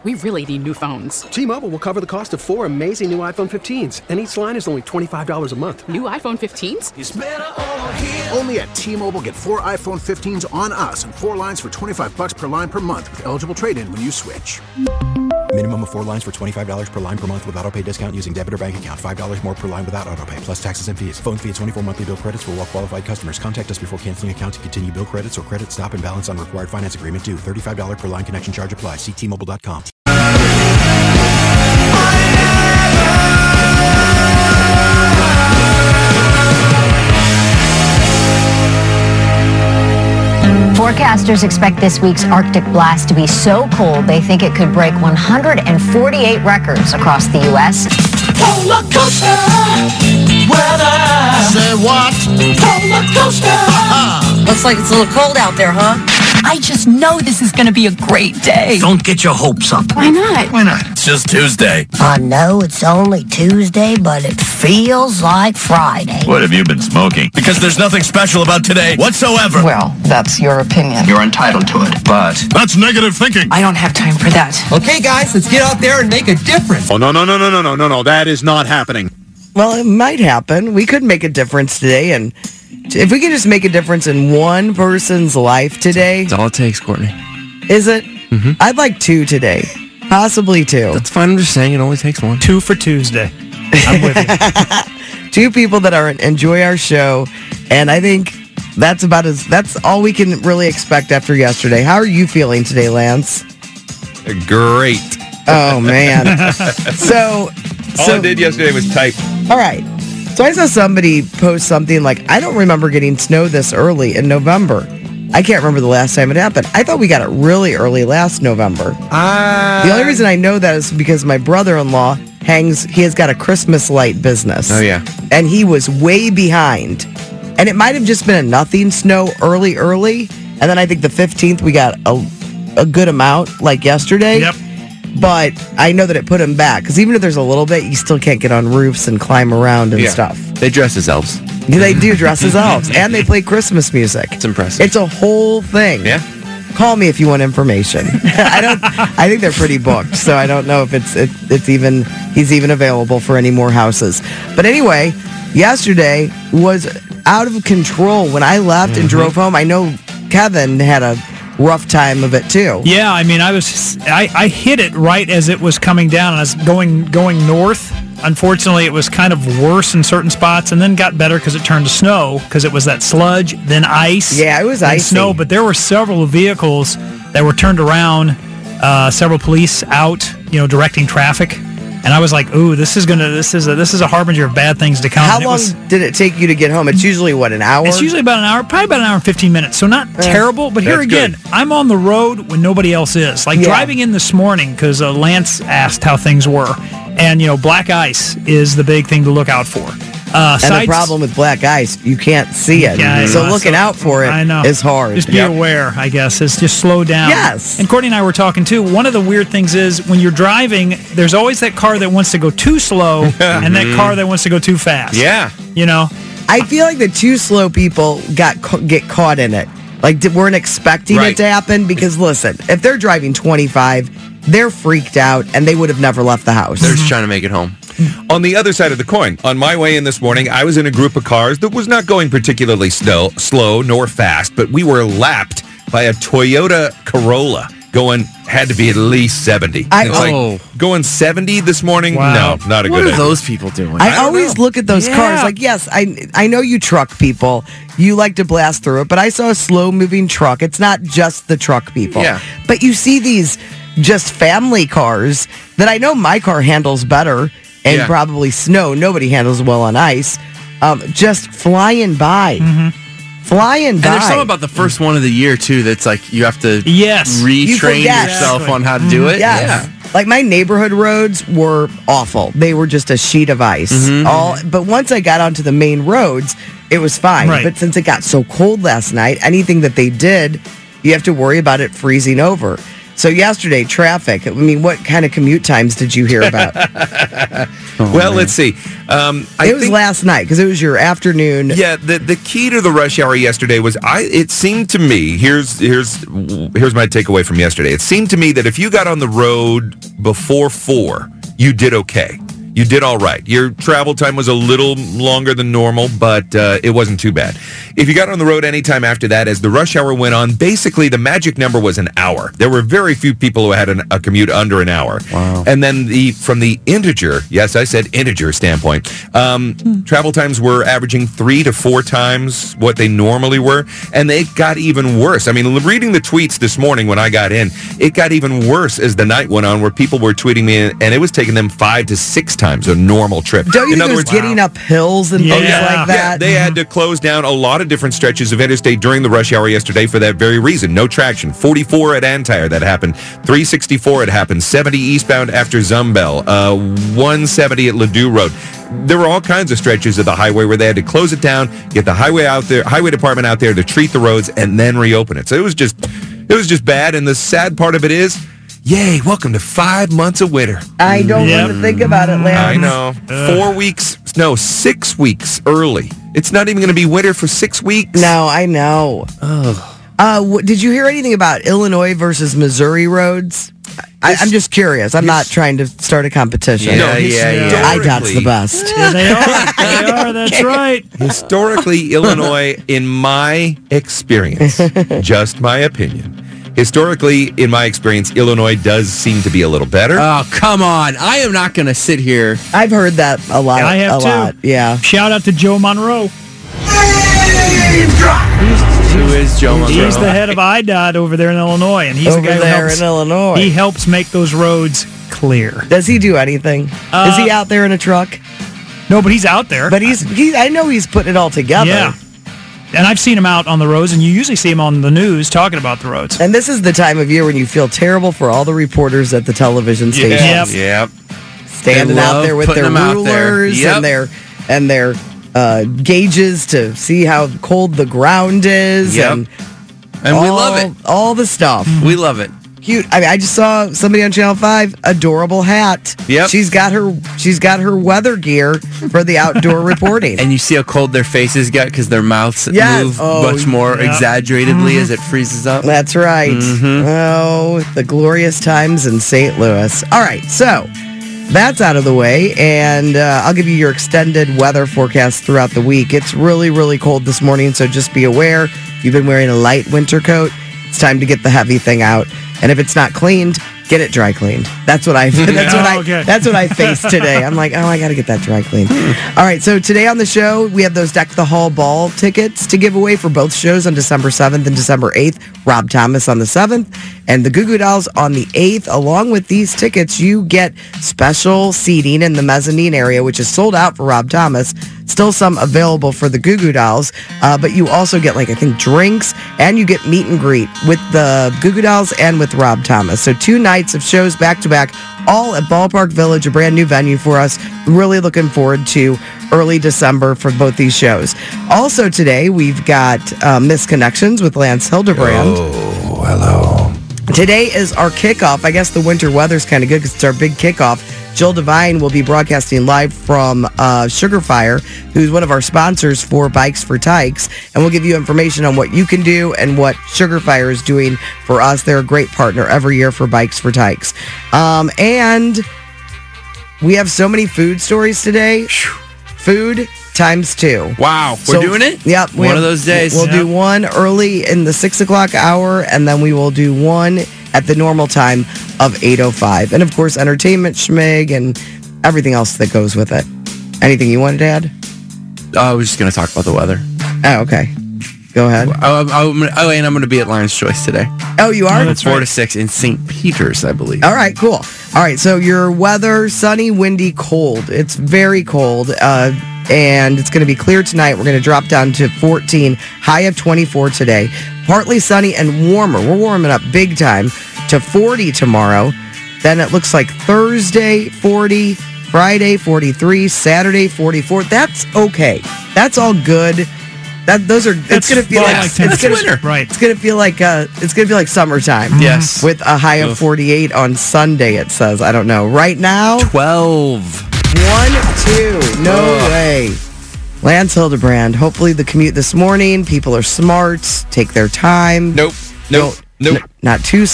We really need new phones. T-Mobile will cover the cost of 4 amazing new iPhone 15s, and each line is only $25 a month. New iPhone 15s? It's better over here. Only at T-Mobile, get 4 iPhone 15s on us and 4 lines for $25 per line per month with eligible trade-in when you switch. Minimum of 4 lines for $25 per line per month with autopay discount using debit or bank account. $5 more per line without autopay, plus taxes and fees. Phone fee at 24 monthly bill credits for well-qualified customers. Contact us before canceling account to continue bill credits or credit stop and balance on required finance agreement due. $35 per line connection charge applies. See T-Mobile.com. Forecasters expect this week's Arctic blast to be so cold they think it could break 148 records across the U.S. Roller coaster weather. Say what? Roller coaster. Looks like it's a little cold out there, huh? I just know this is going to be a great day. Don't get your hopes up. Why not? Why not? It's just Tuesday. I know it's only Tuesday, but it feels like Friday. What have you been smoking? Because there's nothing special about today whatsoever. Well, that's your opinion. You're entitled to it, but that's negative thinking. I don't have time for that. Okay, guys, let's get out there and make a difference. Oh, no. That is not happening. Well, it might happen. We could make a difference today, and if we could just make a difference in one person's life today. That's all it takes, Courtney. Is it? Mm-hmm. I'd like 2 today. Possibly 2. That's fine. I'm just saying it only takes 1. 2 for Tuesday. I'm with you. 2 people that enjoy our show, and I think that's all we can really expect after yesterday. How are you feeling today, Lance? Great. Oh, man. All I did yesterday was type. All right. So I saw somebody post something like, I don't remember getting snow this early in November. I can't remember the last time it happened. I thought we got it really early last November. The only reason I know that is because my brother-in-law he has got a Christmas light business. Oh, yeah. And he was way behind. And it might have just been a nothing snow early. And then I think the 15th we got a good amount like yesterday. Yep. But I know that it put him back, because even if there's a little bit, you still can't get on roofs and climb around and stuff. They dress as elves. They do dress as elves, and they play Christmas music. It's impressive. It's a whole thing. Yeah. Call me if you want information. I think they're pretty booked, so I don't know if he's even available for any more houses. But anyway, yesterday was out of control. When I left and drove home, I know Kevin had a rough time of it too. Yeah, I mean, I hit it right as it was coming down, and I was going north. Unfortunately, it was kind of worse in certain spots, and then got better because it turned to snow, because it was that sludge, then ice. Yeah, it was icy. Snow, but there were several vehicles that were turned around, several police out, directing traffic. And I was like, "Ooh, this is a harbinger of bad things to come." How long did it take you to get home? It's usually an hour? It's usually about an hour, probably about an hour and 15 minutes. So not terrible, but here again, good. I'm on the road when nobody else is. Like driving in this morning, because Lance asked how things were, and black ice is the big thing to look out for. And the problem with black ice, you can't see it. Yeah, so looking out for it is hard. Just be aware, I guess. It's just slow down. Yes. And Courtney and I were talking, too. One of the weird things is when you're driving, there's always that car that wants to go too slow and that car that wants to go too fast. Yeah. I feel like the too slow people get caught in it. Like, weren't expecting it to happen. Because, listen, if they're driving 25, they're freaked out, and they would have never left the house. They're just trying to make it home. On the other side of the coin, on my way in this morning, I was in a group of cars that was not going particularly slow nor fast, but we were lapped by a Toyota Corolla had to be at least 70. Going 70 this morning? Wow. No, not a good idea. idea. What are those people doing? I always look at those cars like, yes, I know you truck people. You like to blast through it, but I saw a slow-moving truck. It's not just the truck people. Yeah. But you see these just family cars that I know my car handles better, and probably snow. Nobody handles well on ice. Just flying by. Mm-hmm. Flying by. And there's something about the first one of the year, too, that's like you have to retrain yourself on how to do it. Yes. Yeah. Like my neighborhood roads were awful. They were just a sheet of ice. But once I got onto the main roads, it was fine. Right. But since it got so cold last night, anything that they did, you have to worry about it freezing over. So yesterday, traffic. I mean, what kind of commute times did you hear about? Let's see. It was last night because it was your afternoon. Yeah, the key to the rush hour yesterday was it seemed to me, here's my takeaway from yesterday. It seemed to me that if you got on the road before 4, you did okay. You did all right. Your travel time was a little longer than normal, but it wasn't too bad. If you got on the road anytime after that, as the rush hour went on, basically the magic number was an hour. There were very few people who had a commute under an hour. Wow. And then from the integer, yes, I said integer standpoint, travel times were averaging 3 to 4 times what they normally were, and they got even worse. I mean, reading the tweets this morning when I got in, it got even worse as the night went on, where people were tweeting me, and it was taking them 5 to 6 times a normal trip. Don't you think it was getting up hills and things like that? Yeah, they had to close down a lot of different stretches of interstate during the rush hour yesterday for that very reason. No traction. 44 at Antire, that happened. 364 it happened. 70 eastbound after Zumbel. 170 at Ladue Road. There were all kinds of stretches of the highway where they had to close it down, get the highway department out there to treat the roads, and then reopen it. So it was just bad. And the sad part of it is, yay, welcome to 5 months of winter. I don't want to think about it, Lance. I know. 6 weeks early. It's not even going to be winter for 6 weeks. No, I know. Did you hear anything about Illinois versus Missouri roads? I'm just curious. I'm not trying to start a competition. Yeah. IDOT's the best. Yeah, they are. That's right. Historically, Illinois, in my experience, just my opinion, historically, in my experience, Illinois does seem to be a little better. Oh, come on. I am not going to sit here. I've heard that a lot. I have too. Yeah. Shout out to Joe Monroe. Who is Joe Monroe? He's the head of IDOT over there in Illinois, and he's over the guy there who helps, in Illinois. He helps make those roads clear. Does he do anything? Is he out there in a truck? No, but he's out there. But I know he's putting it all together. Yeah. And I've seen him out on the roads, and you usually see him on the news talking about the roads. And this is the time of year when you feel terrible for all the reporters at the television stations. Yep. Standing out there with their rulers and their gauges to see how cold the ground is. Yep. And we love it. All the stuff. We love it. Cute. I mean, I just saw somebody on Channel 5, adorable hat. Yep. She's got her weather gear for the outdoor reporting. And you see how cold their faces get because their mouths move much more exaggeratedly as it freezes up. That's right. Mm-hmm. Oh, the glorious times in St. Louis. All right, so that's out of the way, and I'll give you your extended weather forecast throughout the week. It's really, really cold this morning, so just be aware. If you've been wearing a light winter coat, it's time to get the heavy thing out. And if it's not cleaned, get it dry cleaned. That's what I faced today. I'm like, I got to get that dry cleaned. All right, so today on the show, we have those Deck the Hall Ball tickets to give away for both shows on December 7th and December 8th. Rob Thomas on the 7th and the Goo Goo Dolls on the 8th. Along with these tickets, you get special seating in the mezzanine area, which is sold out for Rob Thomas. Still some available for the Goo Goo Dolls, but you also get, I think, drinks, and you get meet and greet with the Goo Goo Dolls and with Rob Thomas. So 2 nights of shows back-to-back, all at Ballpark Village, a brand new venue for us. Really looking forward to early December for both these shows. Also today, we've got Misconnections with Lance Hildebrand. Oh, hello. Today is our kickoff. I guess the winter weather's kind of good because it's our big kickoff. Jill Devine will be broadcasting live from Sugar Fire, who's one of our sponsors for Bikes for Tykes, and we'll give you information on what you can do and what Sugar Fire is doing for us. They're a great partner every year for Bikes for Tykes. And we have so many food stories today. Food times 2. Wow. We're doing it? Yep. One of those days. We'll do one early in the 6 o'clock hour, and then we will do one at the normal time of 8:05. And, of course, entertainment, schmig, and everything else that goes with it. Anything you wanted to add? I was just going to talk about the weather. Oh, okay. Go ahead. And I'm going to be at Lion's Choice today. Oh, you are? It's 4 to 6 in St. Peter's, I believe. All right, cool. All right, so your weather, sunny, windy, cold. It's very cold, and it's going to be clear tonight. We're going to drop down to 14, high of 24 today. Partly sunny and warmer. We're warming up big time to 40 tomorrow. Then it looks like Thursday, 40, Friday, 43, Saturday, 44. That's okay. That's all good. It's going to feel winter. Right. It's going to feel like summertime. Yes. With a high of 48 on Sunday, it says. I don't know. Right now, 12. 1-2. No way. Lance Hildebrand. Hopefully the commute this morning, people are smart, take their time. Nope. Not too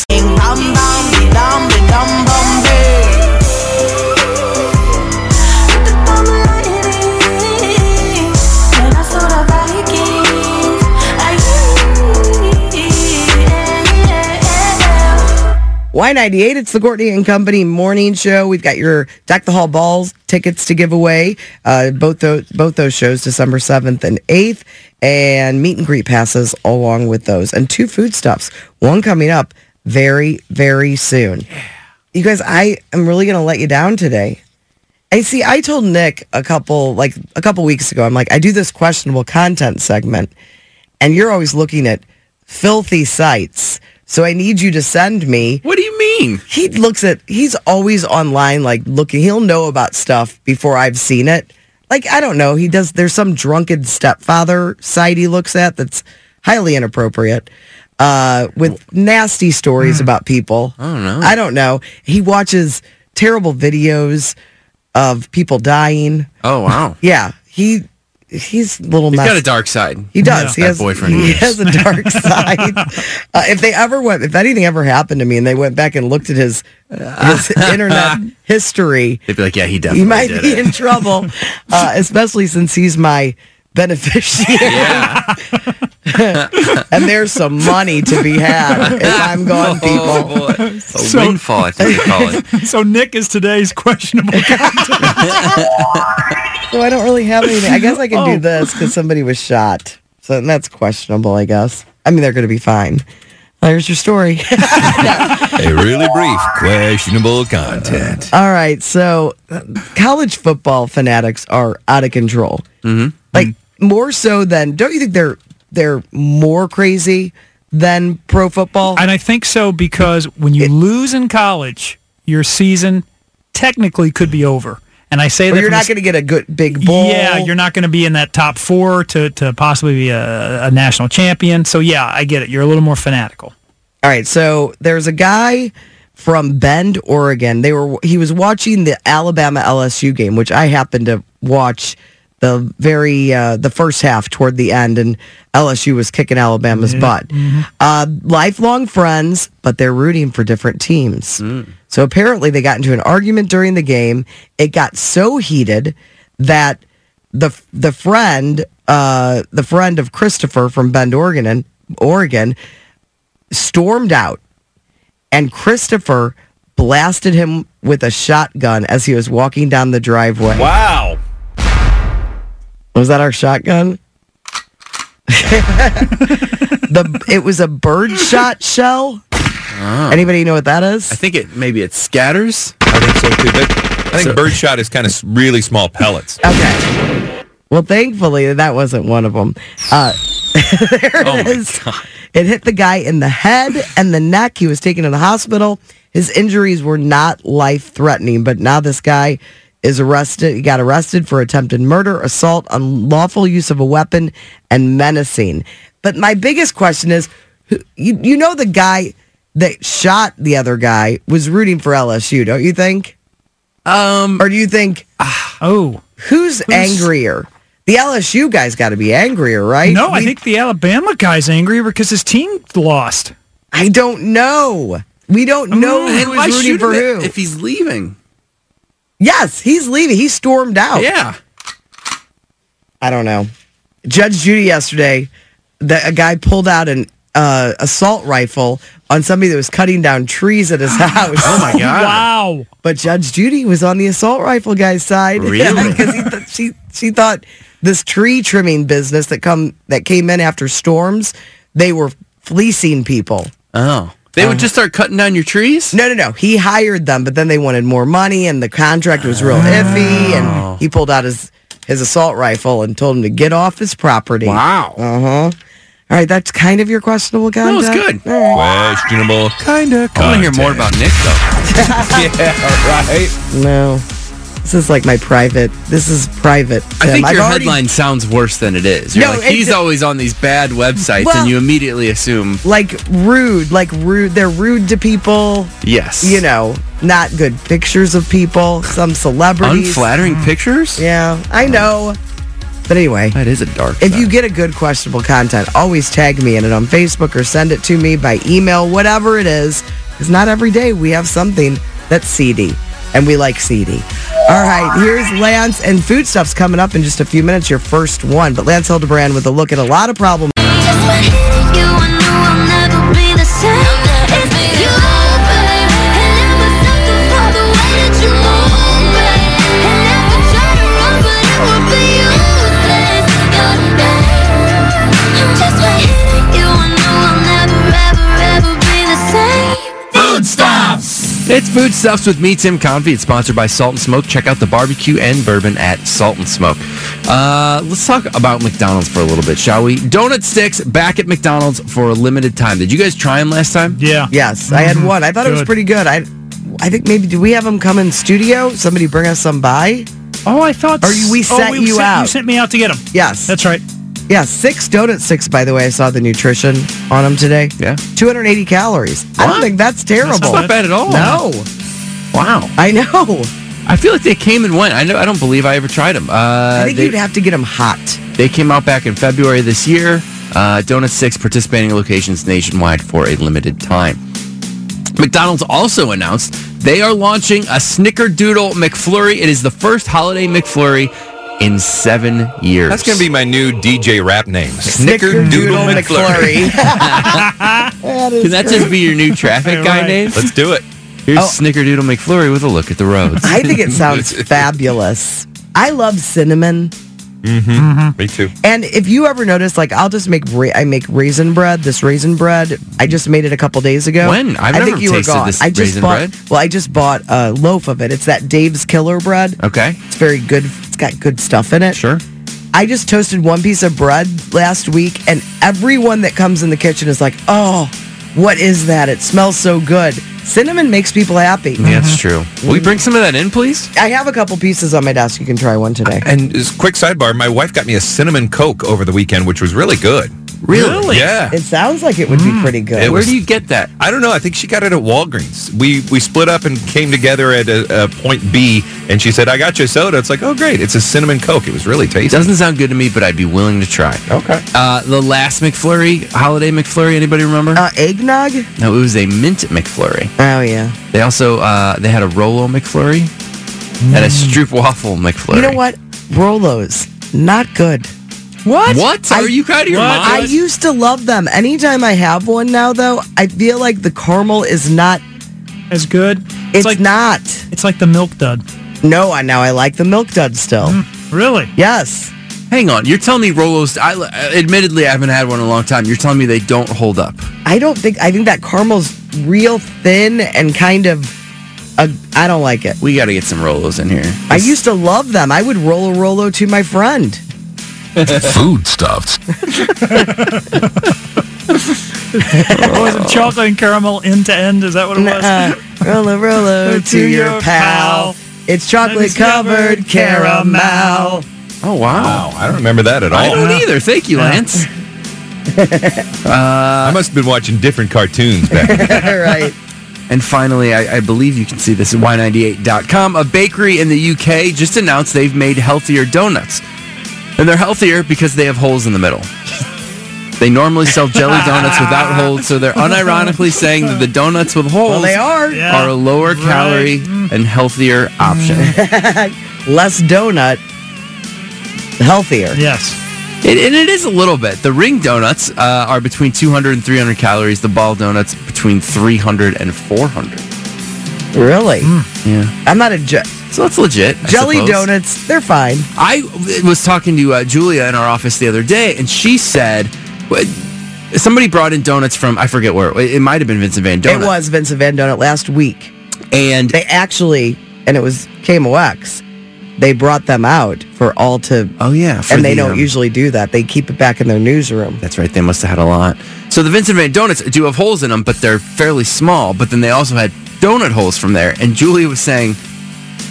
Y98, it's the Courtney and Company morning show. We've got your Deck the Hall Balls tickets to give away. Both those shows, December 7th and 8th, and meet and greet passes along with those. And 2 foodstuffs, one coming up very, very soon. You guys, I am really going to let you down today. I told Nick a couple weeks ago, I'm like, I do this questionable content segment, and you're always looking at filthy sites. So I need you to send me. What do you mean? He's always online, like looking. He'll know about stuff before I've seen it. Like, I don't know. There's some drunken stepfather site he looks at that's highly inappropriate with nasty stories about people. I don't know. He watches terrible videos of people dying. Oh, wow. Yeah. He's a little messed. He's got a dark side. He does. Yeah. He has a dark side. If anything ever happened to me and they went back and looked at his internet history, they'd be like, yeah, he definitely he might be in trouble, especially since he's my beneficiary. Yeah. And there's some money to be had if I'm gone, people. Oh, boy. A windfall, I think you call it. So Nick is today's questionable content. So I don't really have anything. I guess I can do this because somebody was shot. So that's questionable, I guess. I mean, they're going to be fine. There's your story. A really brief, questionable content. All right. So college football fanatics are out of control. Mm-hmm. Like, more so than, don't you think they're more crazy than pro football? And I think so because when you lose in college, your season technically could be over. And I say that you're not going to get a good big bowl. Yeah, you're not going to be in that top 4 to possibly be a national champion. So yeah, I get it. You're a little more fanatical. All right, so there's a guy from Bend, Oregon. He was watching the Alabama LSU game, which I happened to watch the first half toward the end, and LSU was kicking Alabama's butt. Mm-hmm. Lifelong friends, but they're rooting for different teams. So apparently they got into an argument during the game. It got so heated that the friend of Christopher from Bend, Oregon, stormed out, and Christopher blasted him with a shotgun as he was walking down the driveway. Wow. Was that our shotgun? It was a birdshot shell. Oh. Anybody know what that is? I think it scatters. I think so too. I think birdshot is kind of really small pellets. Okay. Well, thankfully that wasn't one of them. There it is. It hit the guy in the head and the neck. He was taken to the hospital. His injuries were not life-threatening, but now this guy is arrested. He got arrested for attempted murder, assault, unlawful use of a weapon, and menacing. But my biggest question is, you know the guy that shot the other guy was rooting for LSU, don't you think? Or do you think, who's angrier? The LSU guy's got to be angrier, right? No, I think the Alabama guy's angrier because his team lost. I don't know. We don't know who's rooting for who. If he's leaving. Yes, he's leaving. He stormed out. Yeah. I don't know. Judge Judy yesterday, a guy pulled out an assault rifle on somebody that was cutting down trees at his house. Oh, my God. Wow. But Judge Judy was on the assault rifle guy's side. Really? Because she thought this tree trimming business that came in after storms, they were fleecing people. Oh. They would just start cutting down your trees? No. He hired them, but then they wanted more money, and the contract was real iffy, and he pulled out his assault rifle and told him to get off his property. Wow. Uh-huh. All right, that's kind of your questionable content. No, it's good. Right. Questionable kind of content. I want to hear more about Nick, though. Yeah, right. No. This is like my private. This is private. Tim. I think your headline sounds worse than it is. You're like, he's always on these bad websites, and you immediately assume rude. They're rude to people. Yes. You know, not good pictures of people. Some celebrities. Unflattering pictures? Yeah, I know. But anyway, that is a dark If you get a good questionable content, always tag me in it on Facebook or send it to me by email, whatever it is. Because not every day we have something that's seedy. And we like seedy. All right, here's Lance and Foodstuffs coming up in just a few minutes, your first one. But Lance Hildebrand with a look at a lot of problems. It's Foodstuffs with me, Tim Convey. It's sponsored by Salt and Smoke. Check out the barbecue and bourbon at Salt and Smoke. Let's talk about McDonald's for a little bit, shall we? Donut sticks back at McDonald's for a limited time. Did you guys try them last time? Yeah. Yes, I had one. I thought it was pretty good. I think maybe, do we have them come in studio? Somebody bring us some by? Oh, I thought... Or we sent you out. You sent me out to get them. Yes. That's right. Yeah, 6 donut sticks, by the way. I saw the nutrition on them today. Yeah. 280 calories. What? I don't think that's terrible. That's not bad at all. No. Wow. I know. I feel like they came and went. I don't believe I ever tried them. I think you'd have to get them hot. They came out back in February this year. Donut sticks participating locations nationwide for a limited time. McDonald's also announced they are launching a Snickerdoodle McFlurry. It is the first holiday McFlurry in 7 years. That's going to be my new DJ rap name. Snickerdoodle McFlurry. Can that just be your new traffic guy name? Let's do it. Here's Snickerdoodle McFlurry with a look at the roads. I think it sounds fabulous. I love cinnamon. Me too. And if you ever notice, like, I'll just make raisin bread. This raisin bread, I just made it a couple days ago. When? I think you were gone. This raisin bread. Well, I just bought a loaf of it. It's that Dave's Killer bread. Okay. It's very good. It's got good stuff in it. Sure. I just toasted one piece of bread last week, and everyone that comes in the kitchen is like, "Oh, what is that? It smells so good." Cinnamon makes people happy. Yeah, that's true. Will you bring some of that in, please? I have a couple pieces on my desk. You can try one today. And as a quick sidebar, my wife got me a cinnamon Coke over the weekend, which was really good. Really? Yeah. It sounds like it would be pretty good. Where do you get that? I don't know. I think she got it at Walgreens. We split up and came together at a point B, and she said, "I got you a soda." It's like, oh, great. It's a cinnamon Coke. It was really tasty. Doesn't sound good to me, but I'd be willing to try. Okay. The last McFlurry, holiday McFlurry, anybody remember? Eggnog? No, it was a mint McFlurry. Oh, yeah. They also, they had a Rolo McFlurry and a Stroopwafel McFlurry. You know what? Rolos, not good. What? Are you out of your mind? I used to love them. Anytime I have one now, though, I feel like the caramel is not as good. It's not. It's like the Milk Dud. No, now I like the Milk Dud still. Really? Yes. Hang on. You're telling me Rolos, admittedly, I haven't had one in a long time. You're telling me they don't hold up. I think that caramel's real thin and kind of, I don't like it. We got to get some Rolos in here. I used to love them. I would roll a Rolo to my friend. Foodstuffs. Was it chocolate and caramel end to end? Is that what it was? Roll a Rolo to your pal. It's chocolate covered caramel. Oh, wow. I don't remember that at all. I don't either. Thank you, Lance. I must have been watching different cartoons back then. Right. And finally, I believe you can see this at y98.com. A bakery in the UK just announced they've made healthier donuts. And they're healthier because they have holes in the middle. They normally sell jelly donuts without holes, so they're unironically saying that the donuts with holes are a lower calorie and healthier option. Less donut, healthier. Yes. And it is a little bit. The ring donuts are between 200 and 300 calories. The ball donuts between 300 and 400. Really? Yeah. I'm not so that's legit. Jelly donuts, they're fine. I was talking to Julia in our office the other day, and she said somebody brought in donuts from, I forget where. It might have been Vincent Van Donut. It was Vincent Van Donut last week. And they actually, and it was KMOX, they brought them out for all to... Oh, yeah. And they don't usually do that. They keep it back in their newsroom. That's right. They must have had a lot. So the Vincent Van Donuts do have holes in them, but they're fairly small. But then they also had donut holes from there. And Julia was saying the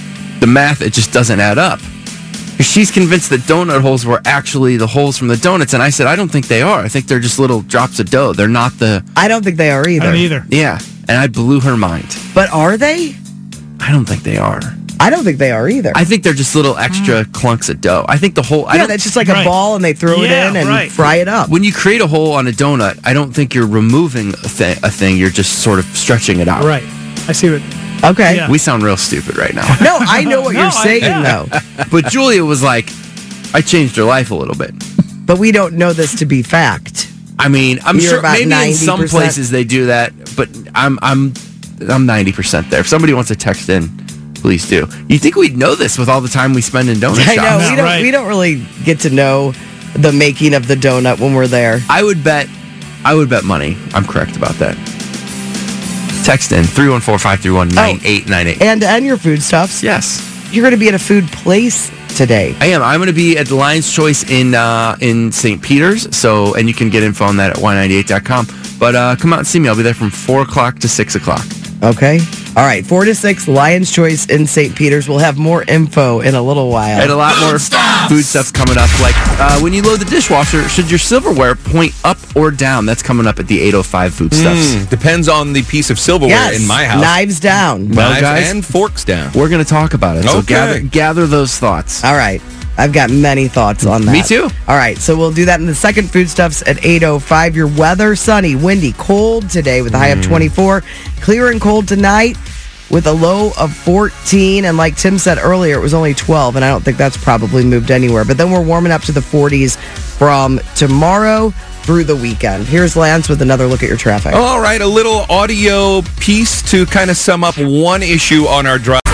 math, it just doesn't add up. She's convinced that donut holes were actually the holes from the donuts, and I said, I don't think they are. I think they're just little drops of dough. They're not the... I don't think they are either. I don't either. Yeah, and I blew her mind. But are they? I don't think they are. I don't think they are either. I think they're just little extra clunks of dough. I think the whole... that's just like a ball, and they throw it in and fry it up. When you create a hole on a donut, I don't think you're removing a thing. You're just sort of stretching it out. Right. I see what... Okay. Yeah. We sound real stupid right now. No, I know what you're saying, though. But Julia was like, I changed her life a little bit. But we don't know this to be fact. I mean, I'm You're sure about maybe 90%. in some places they do that, but I'm 90% there. If somebody wants to text in, please do. You think we'd know this with all the time we spend in donut shops? I know. We don't really get to know the making of the donut when we're there. I would bet money I'm correct about that. Text in 314-531-9898. And to end your foodstuffs. Yes. You're going to be at a food place today. I am. I'm going to be at the Lion's Choice in St. Peter's. And you can get info on that at y98.com. But come out and see me. I'll be there from 4 o'clock to 6 o'clock. Okay. All right. 4 to 6, Lion's Choice in St. Peter's. We'll have more info in a little while. And a lot more food stuff's coming up. Like when you load the dishwasher, should your silverware point up or down? That's coming up at the 8:05 food stuffs. Depends on the piece of silverware in my house. Knives down. Well, Knives guys, and forks down. We're going to talk about it. So gather those thoughts. All right. I've got many thoughts on that. Me too. All right, so we'll do that in the second foodstuffs at 8:05. Your weather, sunny, windy, cold today with a high of 24. Clear and cold tonight with a low of 14. And like Tim said earlier, it was only 12, and I don't think that's probably moved anywhere. But then we're warming up to the 40s from tomorrow through the weekend. Here's Lance with another look at your traffic. All right, a little audio piece to kind of sum up one issue on our drive.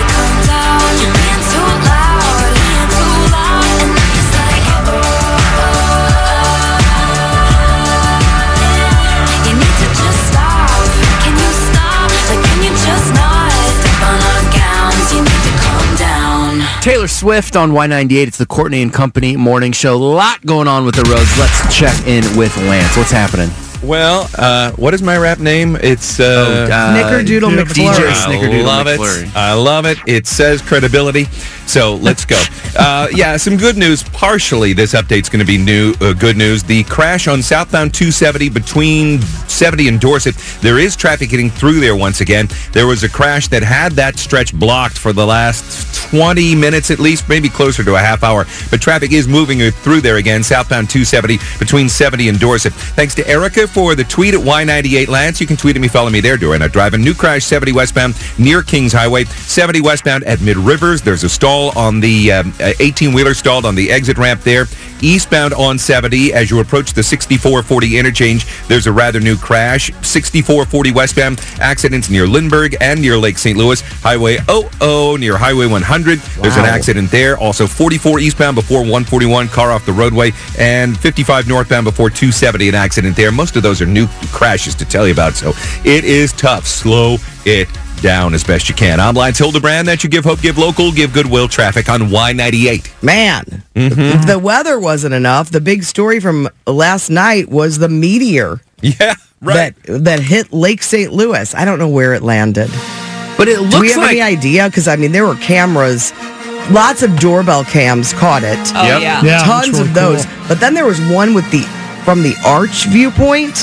Taylor Swift on Y98. It's the Courtney and Company morning show. A lot going on with the roads. Let's check in with Lance. What's happening? Well, what is my rap name? It's Snickerdoodle McFlurry. DJ Snickerdoodle McFlurry. I love it. It says credibility. So let's go. Some good news. Partially, this update's going to be good news. The crash on southbound 270 between 70 and Dorset. There is traffic getting through there once again. There was a crash that had that stretch blocked for the last 20 minutes at least, maybe closer to a half hour. But traffic is moving through there again. Southbound 270 between 70 and Dorset. Thanks to Erica for the tweet at Y98 Lance. You can tweet at me, follow me there during a drive. A new crash 70 westbound near Kings Highway. 70 westbound at Mid Rivers. There's a stall on the 18-wheeler stalled on the exit ramp there. Eastbound on 70 as you approach the 6440 interchange. There's a rather new crash. 6440 westbound. Accidents near Lindbergh and near Lake St. Louis. Highway 00 near Highway 100. There's an accident there. Also 44 eastbound before 141. Car off the roadway. And 55 northbound before 270. An accident there. Most of those are new crashes to tell you about. So it is tough. Slow it down as best you can. I'm Lance Hildebrand. That you give hope, give local, give goodwill traffic on Y98. Man, if the weather wasn't enough, the big story from last night was the meteor. Yeah, right. That hit Lake St. Louis. I don't know where it landed. But it looks Do we have like... any idea? Because, I mean, there were cameras. Lots of doorbell cams caught it. Oh, Yep. yeah. Tons of those. Cool. But then there was one with from the arch viewpoint.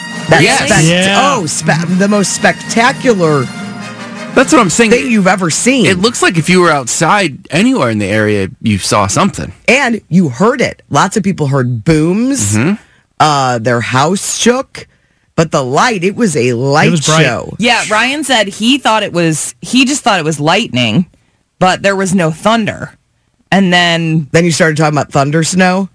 The most spectacular That's what I'm saying. thing you've ever seen. It looks like if you were outside anywhere in the area, you saw something. And you heard it. Lots of people heard booms. Their house shook. But the light, it was a light show. Yeah, Ryan said he just thought it was lightning, but there was no thunder. And then you started talking about thunder snow?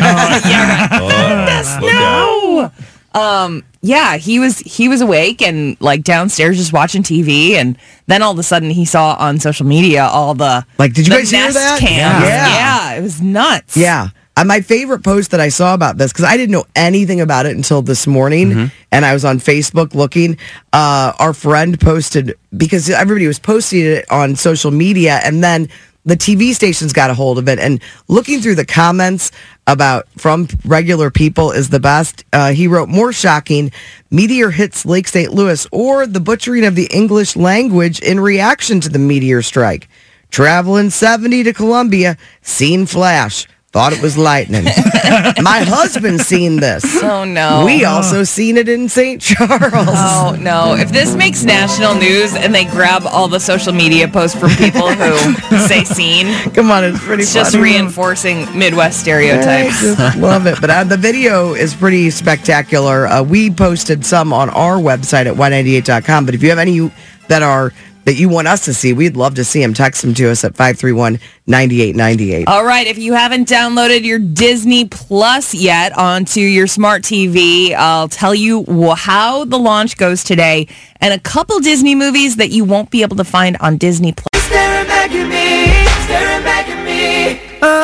Snow! Yeah, he was awake and like downstairs just watching TV, and then all of a sudden he saw on social media all the did you guys hear Nest that? cams. Yeah, it was nuts. Yeah. My favorite post that I saw about this, because I didn't know anything about it until this morning, and I was on Facebook looking, our friend posted, because everybody was posting it on social media, and then the TV stations got a hold of it, and looking through the comments from regular people is the best. He wrote, more shocking, meteor hits Lake St. Louis, or the butchering of the English language in reaction to the meteor strike. Traveling 70 to Columbia, seen flash. Thought it was lightning. My husband seen this. Oh, no. We also seen it in St. Charles. Oh, no. If this makes national news and they grab all the social media posts from people who say seen. Come on, it's pretty It's just funny. reinforcing Midwest stereotypes. I just love it. But the video is pretty spectacular. We posted some on our website at y98.com. But if you have any that you want us to see, we'd love to see them. Text them to us at 531-9898. All right, if you haven't downloaded your Disney Plus yet onto your smart TV, I'll tell you how the launch goes today and a couple Disney movies that you won't be able to find on Disney Plus. Staring back at me, staring back at me.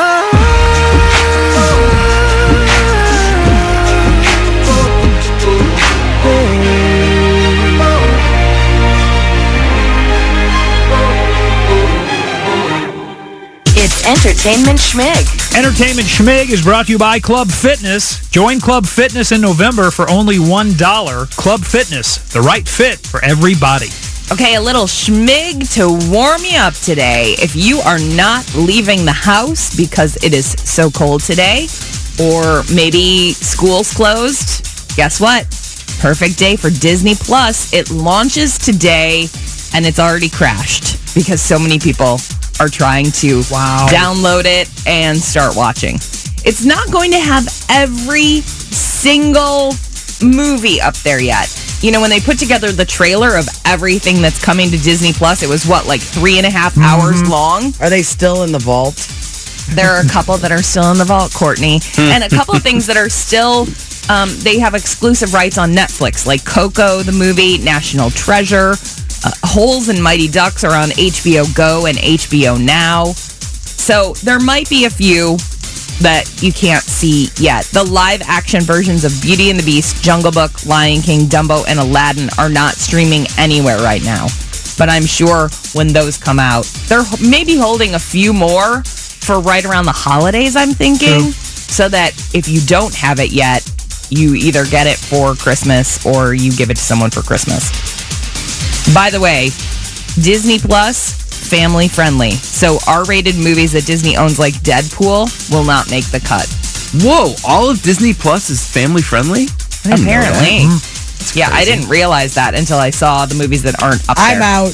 It's Entertainment Schmig. Entertainment Schmig is brought to you by Club Fitness. Join Club Fitness in November for only $1. Club Fitness, the right fit for everybody. Okay, a little schmig to warm you up today. If you are not leaving the house because it is so cold today, or maybe school's closed, guess what? Perfect day for Disney Plus. It launches today, and it's already crashed because so many people are trying to download it and start watching. It's not going to have every single movie up there yet. You know, when they put together the trailer of everything that's coming to Disney Plus, it was like 3.5 hours long. Are they still in the vault? There are a couple that are still in the vault, Courtney. And a couple of things that are still, they have exclusive rights on Netflix, like Coco, the movie, National Treasure. Holes and Mighty Ducks are on HBO Go and HBO Now. So there might be a few that you can't see yet. The live action versions of Beauty and the Beast, Jungle Book, Lion King, Dumbo, and Aladdin are not streaming anywhere right now. But I'm sure when those come out, they're maybe holding a few more for right around the holidays, I'm thinking. True. So that if you don't have it yet, you either get it for Christmas or you give it to someone for Christmas. By the way, Disney Plus, family friendly. So R-rated movies that Disney owns like Deadpool will not make the cut. Whoa, all of Disney Plus is family friendly? Apparently. Yeah, I didn't realize that until I saw the movies that aren't up there. I'm out.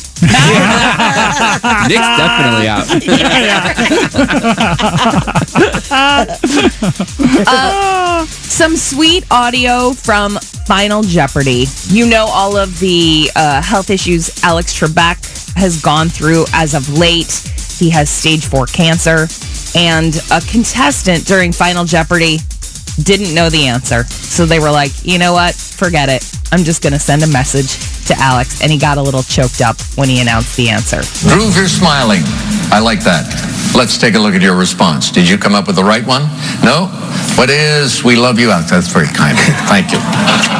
Nick's definitely out. Some sweet audio from Final Jeopardy. You know all of the health issues Alex Trebek has gone through as of late. He has stage 4 cancer. And a contestant during Final Jeopardy didn't know the answer. So they were like, you know what? Forget it. I'm just going to send a message to Alex. And he got a little choked up when he announced the answer. Prove you're smiling. I like that. Let's take a look at your response. Did you come up with the right one? No? What is we love you? That's very kind of you. Thank you.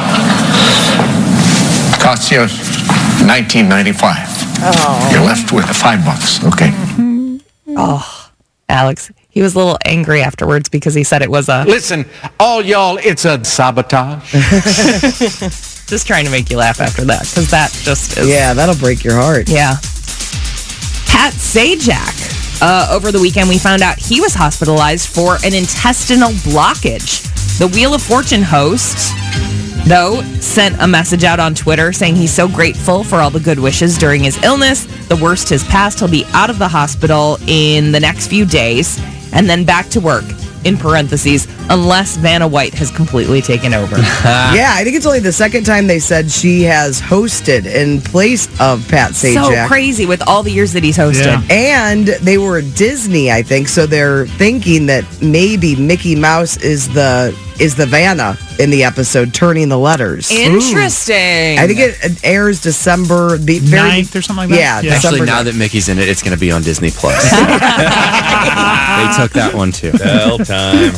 Costs you $19.95. Oh. You're left with $5. Okay. Oh, Alex. He was a little angry afterwards because he said it was a... Listen, all y'all, it's a sabotage. Just trying to make you laugh after that, because that just is... Yeah, that'll break your heart. Yeah. Pat Sajak. Over the weekend, we found out he was hospitalized for an intestinal blockage. The Wheel of Fortune host, though, sent a message out on Twitter saying he's so grateful for all the good wishes during his illness. The worst has passed. He'll be out of the hospital in the next few days and then back to work, in parentheses, unless Vanna White has completely taken over. Yeah, I think it's only the second time they said she has hosted in place of Pat Sajak. So crazy with all the years that he's hosted. Yeah. And they were at Disney, I think, so they're thinking that maybe Mickey Mouse is the Vanna in the episode, turning the letters. Interesting. I think it airs December 9th or something like that. Yeah. Actually, now that Mickey's in it, it's going to be on Disney Plus. They took that one too. Bell time.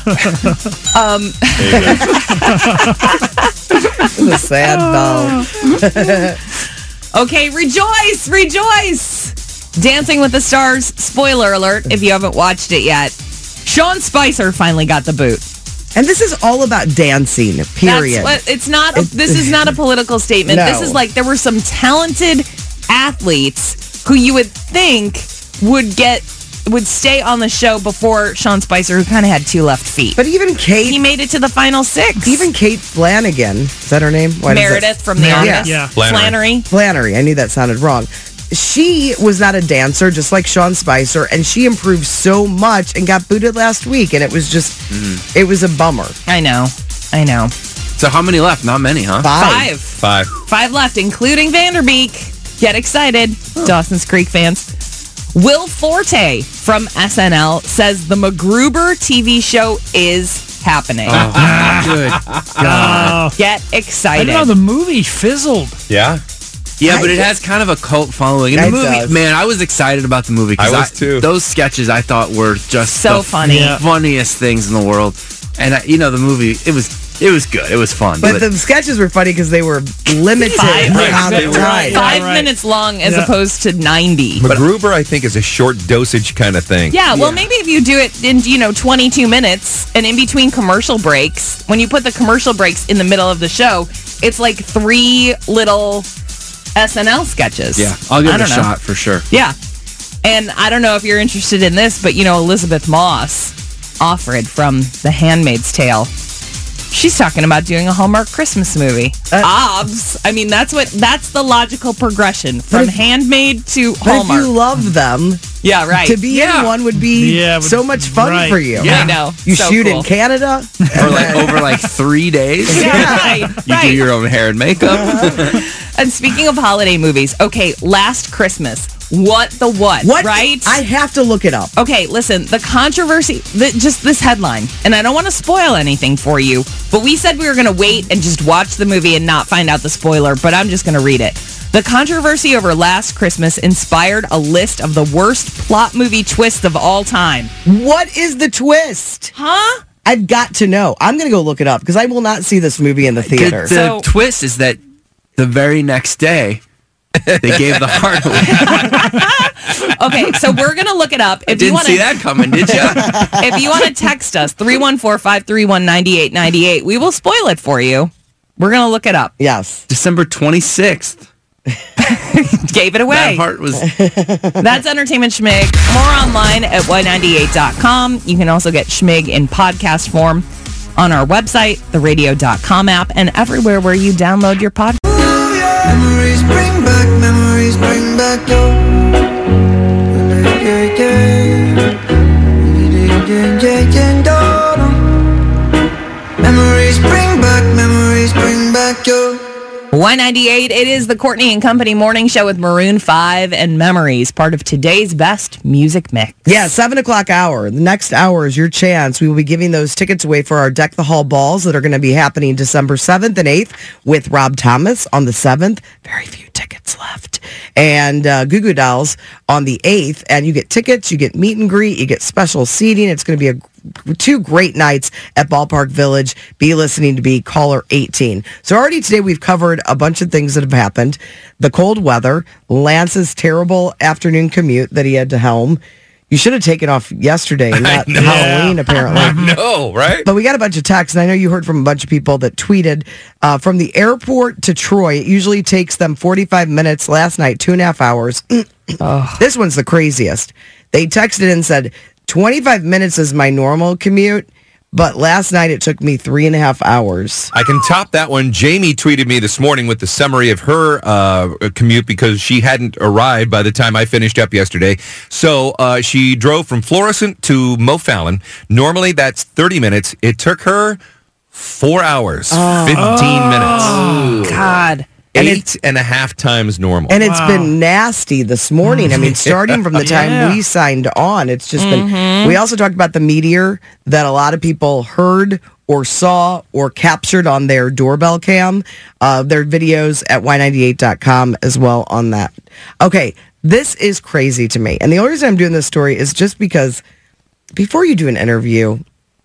It's a sad bell. Okay, rejoice! Dancing with the Stars, spoiler alert, if you haven't watched it yet. Sean Spicer finally got the boot. And this is all about dancing, period. This is not a political statement. No. This is like there were some talented athletes who you would think would stay on the show before Sean Spicer, who kind of had 2 left feet. But even Kate... He made it to the final 6. Even Kate Flanagan, is that her name? Meredith from The Office. Yeah. Flannery. I knew that sounded wrong. She was not a dancer, just like Sean Spicer, and she improved so much and got booted last week, and it was just, it was a bummer. I know. So how many left? Not many, huh? 5. 5 left, including Vanderbeek. Get excited, Dawson's Creek fans. Will Forte from SNL says the MacGruber TV show is happening. Good God. Get excited. I don't know, the movie fizzled. Yeah. Yeah, but it has kind of a cult following. And the movie, man, I was excited about the movie. I was too. Those sketches I thought were just so the funny. Funniest things in the world. And, the movie, it was good. It was fun. But the sketches were funny because they were limited amount of time. 5 minutes long as opposed to 90. MacGruber, I think, is a short dosage kind of thing. Yeah, well, maybe if you do it in, 22 minutes and in between commercial breaks, when you put the commercial breaks in the middle of the show, it's like 3 little SNL sketches. Yeah, I'll give it a shot for sure. Yeah. And I don't know if you're interested in this, but, Elizabeth Moss, Offred from The Handmaid's Tale, she's talking about doing a Hallmark Christmas movie. Obs. I mean, that's the logical progression from Handmaid to Hallmark. But if you love them, yeah, right. To be in one would be so much fun for you. Yeah, I know. You shoot in Canada, or over 3 days. Yeah, right. You do your own hair and makeup. And speaking of holiday movies, okay, Last Christmas. What, right? I have to look it up. Okay, listen, the controversy, just this headline, and I don't want to spoil anything for you, but we said we were going to wait and just watch the movie and not find out the spoiler, but I'm just going to read it. The controversy over Last Christmas inspired a list of the worst plot movie twists of all time. What is the twist? Huh? I've got to know. I'm going to go look it up because I will not see this movie in the theater. The twist is that the very next day, they gave the heart away. Okay, so we're going to look it up. If didn't see that coming, did you? If you want to text us, 314-531-9898, we will spoil it for you. We're going to look it up. Yes. December 26th. Gave it away. That heart was... That's Entertainment Schmig. More online at y98.com. You can also get Schmig in podcast form on our website, theradio.com app, and everywhere where you download your podcast. Memories bring back your Memories bring back your Y98, it is the Courtney and Company morning show with Maroon 5 and Memories, part of today's best music mix. Yeah, 7 o'clock hour. The next hour is your chance. We will be giving those tickets away for our Deck the Hall balls that are going to be happening December 7th and 8th with Rob Thomas on the 7th. Very few tickets left. And Goo Goo Dolls on the 8th. And you get tickets, you get meet and greet, you get special seating. It's going to be 2 great nights at Ballpark Village. Be listening to be caller 18. So already today we've covered a bunch of things that have happened. The cold weather, Lance's terrible afternoon commute that he had to helm. You should have taken off yesterday, not Halloween, apparently. I know, right? But we got a bunch of texts, and I know you heard from a bunch of people that tweeted from the airport to Troy. It usually takes them 45 minutes. Last night, 2.5 hours. This one's the craziest. They texted and said, 25 minutes is my normal commute, but last night it took me 3.5 hours. I can top that one. Jamie tweeted me this morning with the summary of her commute because she hadn't arrived by the time I finished up yesterday. So she drove from Florissant to O'Fallon. Normally that's 30 minutes. It took her 4 hours, 15 minutes. Oh, God. 8.5 times normal. And it's been nasty this morning. I mean, starting from the time we signed on, it's just been... We also talked about the meteor that a lot of people heard or saw or captured on their doorbell cam. Their videos at y98.com as well on that. Okay, this is crazy to me. And the only reason I'm doing this story is just because before you do an interview,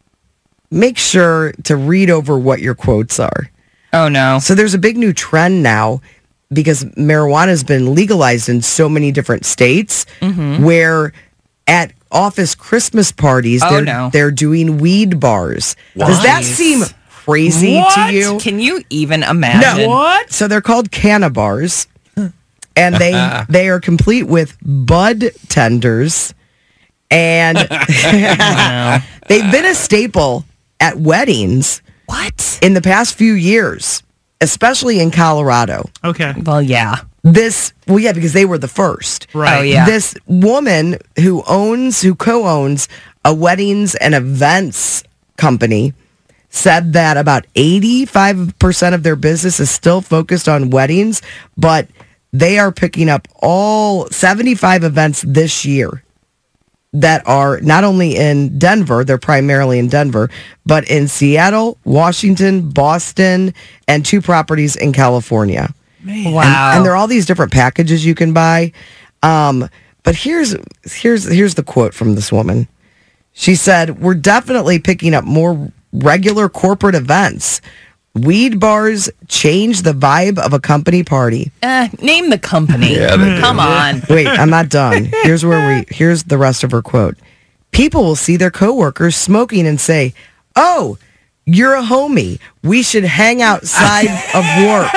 make sure to read over what your quotes are. Oh, no. So there's a big new trend now because marijuana has been legalized in so many different states where at office Christmas parties, they're doing weed bars. What? Does that seem crazy to you? Can you even imagine? No. What? So they're called canna bars. And they are complete with bud tenders. And they've been a staple at weddings. What? In the past few years, especially in Colorado. Okay. Well, yeah. Because they were the first. Right. Oh, yeah. This woman who co-owns a weddings and events company said that about 85% of their business is still focused on weddings, but they are picking up all 75 events this year that are not only in Denver, they're primarily in Denver, but in Seattle, Washington, Boston, and 2 properties in California. Man. Wow. And there are all these different packages you can buy. But here's the quote from this woman. She said, "We're definitely picking up more regular corporate events. Weed bars change the vibe of a company party." Name the company. Come on. Wait, I'm not done. Here's the rest of her quote. "People will see their coworkers smoking and say, 'Oh, you're a homie. We should hang outside of work.'"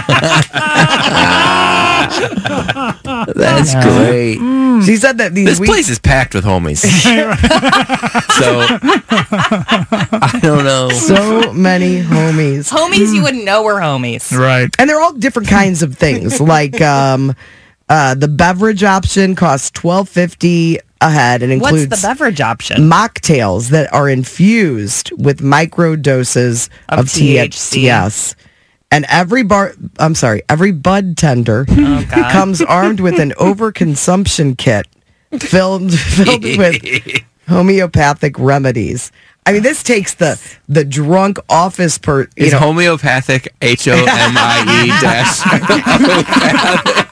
That's great. She said that this place is packed with homies. So I don't know. So many homies. Homies you wouldn't know were homies. Right. And they're all different kinds of things. Like the beverage option costs $12.50 a head and includes What's the beverage option? Mocktails that are infused with micro doses of THC. And every bud tender comes armed with an overconsumption kit filled with homeopathic remedies. I mean, this takes the drunk office Is homeopathic HOMIE dash homeopathic?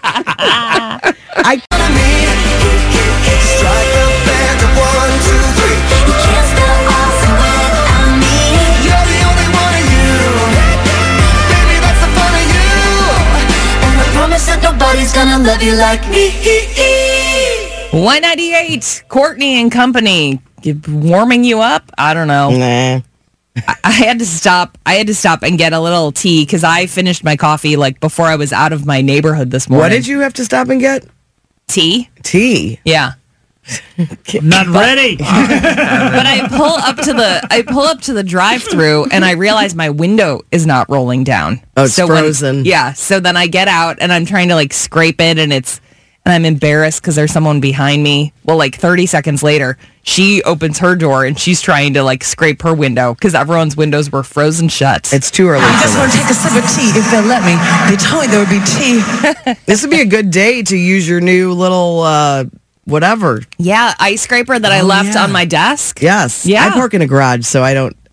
Nobody's gonna love you like me. 198, Courtney and Company. Warming you up? I don't know. Nah. I had to stop and get a little tea because I finished my coffee like before I was out of my neighborhood this morning. What did you have to stop and get? Tea. Yeah. I'm not ready. But I pull up to the drive-through and I realize my window is not rolling down. Oh, it's frozen. So then I get out and I'm trying to like scrape it and I'm embarrassed because there's someone behind me. Well, like 30 seconds later, she opens her door and she's trying to like scrape her window because everyone's windows were frozen shut. It's too early. I just want to take a sip of tea if they'll let me. They told me there would be tea. This would be a good day to use your new little whatever. Yeah, ice scraper that I left on my desk. Yes. Yeah. I park in a garage, so I don't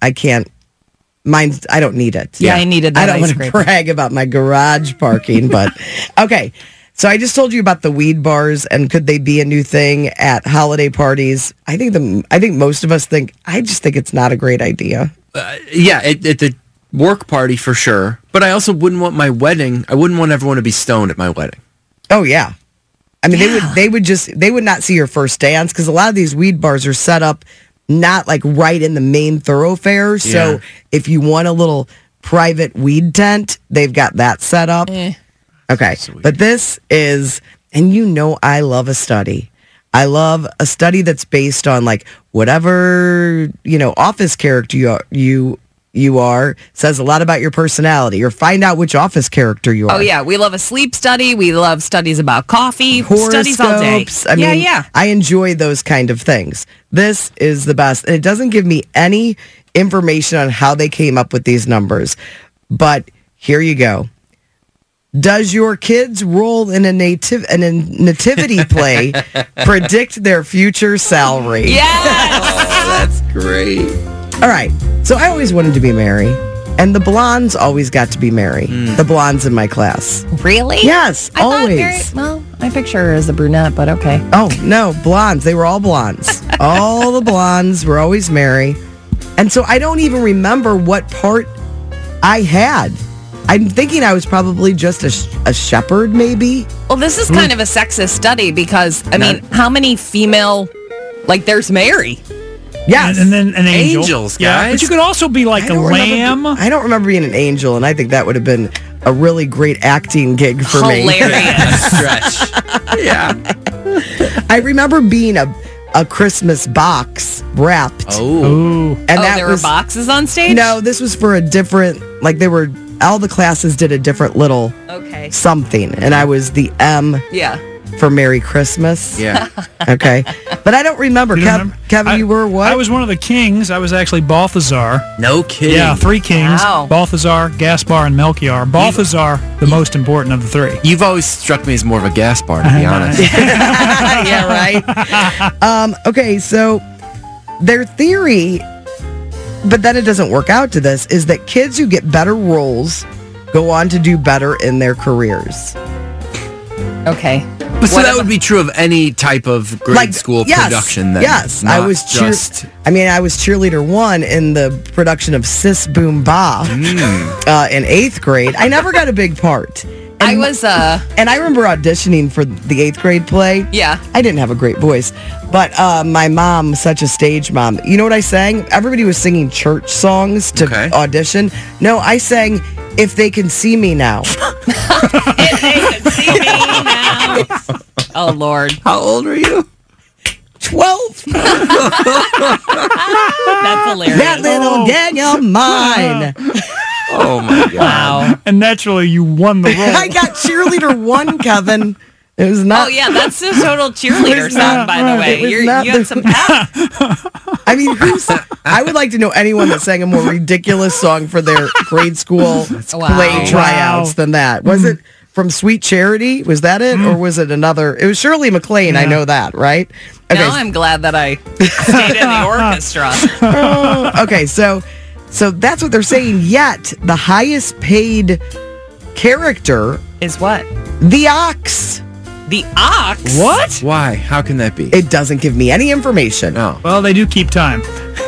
need it. Yeah, I needed that I don't ice want to scraper. brag about my garage parking, but okay. So I just told you about the weed bars and could they be a new thing at holiday parties? I think most of us I just think it's not a great idea. Yeah, at the work party for sure. But I also wouldn't want I wouldn't want everyone to be stoned at my wedding. Oh yeah. I mean, they would not see your first dance because a lot of these weed bars are set up not like right in the main thoroughfare. So if you want a little private weed tent, they've got that set up. Okay. But this is, and I love a study. I love a study that's based on like whatever, office character you are, says a lot about your personality, or find out which office character you are. Oh yeah, we love a sleep study. We love studies about coffee. Studies all day. I mean, I enjoy those kind of things. This is the best. And it doesn't give me any information on how they came up with these numbers. But here you go. Does your kids' role in a nativity play predict their future salary? Yes! That's great. All right. So I always wanted to be Mary, and the blondes always got to be Mary. The blondes in my class. Really? Yes, always. I picture her as a brunette, but okay. Oh, no, blondes. They were all blondes. All the blondes were always Mary. And so I don't even remember what part I had. I'm thinking I was probably just a shepherd, maybe. Well, this is kind of a sexist study because, I mean, how many female, there's Mary. Yes. And then an angel. Angels, guys. Yeah, but you could also be like a lamb. I don't remember being an angel, and I think that would have been a really great acting gig for me. Hilarious. Stretch. Yeah. I remember being a Christmas box wrapped. Ooh. And that there were boxes on stage? No, this was for a different, all the classes did a different little something. And I was the M for Merry Christmas. Yeah. Okay. But I don't remember. Kevin, you were what? I was one of the kings. I was actually Balthazar. No kidding. Yeah, 3 kings. Wow. Balthazar, Gaspar, and Melchior. Balthazar, the most important of the 3. You've always struck me as more of a Gaspar, to be honest. Yeah, right. Okay, so their theory, but then it doesn't work out to this, is that kids who get better roles go on to do better in their careers. Okay. But so that would be true of any type of grade school production then. Yes, I was cheerleader 1 in the production of Sis Boom Ba in 8th grade. I never got a big part. And I remember auditioning for the 8th grade play. Yeah. I didn't have a great voice, but my mom, such a stage mom. You know what I sang? Everybody was singing church songs to audition. No, I sang If They Can See Me Now. If they can see me now. Oh, Lord. How old are you? 12. That's hilarious. That little gang of mine. Oh, my God. Wow. And naturally, you won the role. I got cheerleader 1, Kevin. It was not. Oh, yeah, that's the total cheerleader song, by the way. You have some pep. I mean, I would like to know anyone that sang a more ridiculous song for their grade school play tryouts than that. Was it from Sweet Charity? Was that it? Or was it another? It was Shirley MacLaine. I know that, right? Okay. Now I'm glad that I stayed in the orchestra. Okay, so that's what they're saying. Yet, the highest paid character is what? The Ox. The Ox? What? Why? How can that be? It doesn't give me any information. Oh. Well, they do keep time.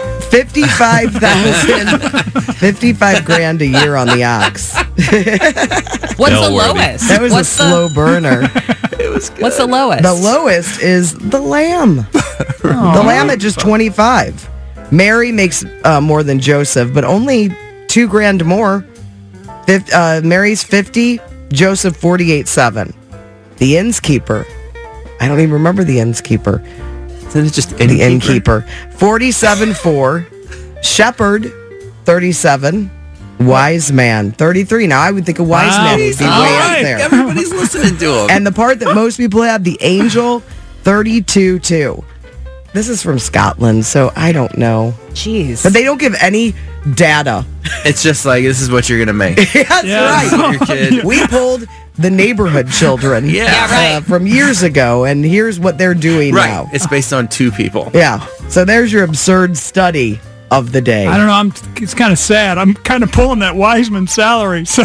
55 grand a year on the Ox. What's the lowest? That was a slow burner. It was good. What's the lowest? The lowest is the Lamb. The Lamb at just 25. Mary makes more than Joseph, but only $2,000 more. Mary's 50, Joseph 48.7. The Innkeeper. I don't even remember the Innkeeper. Isn't it just the Innkeeper? 47.4. Shepherd 37. Wise Man 33. Now I would think a wise man would be way up there. Everybody's listening to him. And the part that most people have, the Angel 32.2. This is from Scotland, so I don't know. Jeez. But they don't give any data. It's just like, this is what you're going to make. That's right. Your kid. We pulled the Neighborhood Children from years ago, and here's what they're doing now. It's based on 2 people. Yeah. So there's your absurd study of the day. I don't know. It's kind of sad. I'm kind of pulling that Wiseman salary. So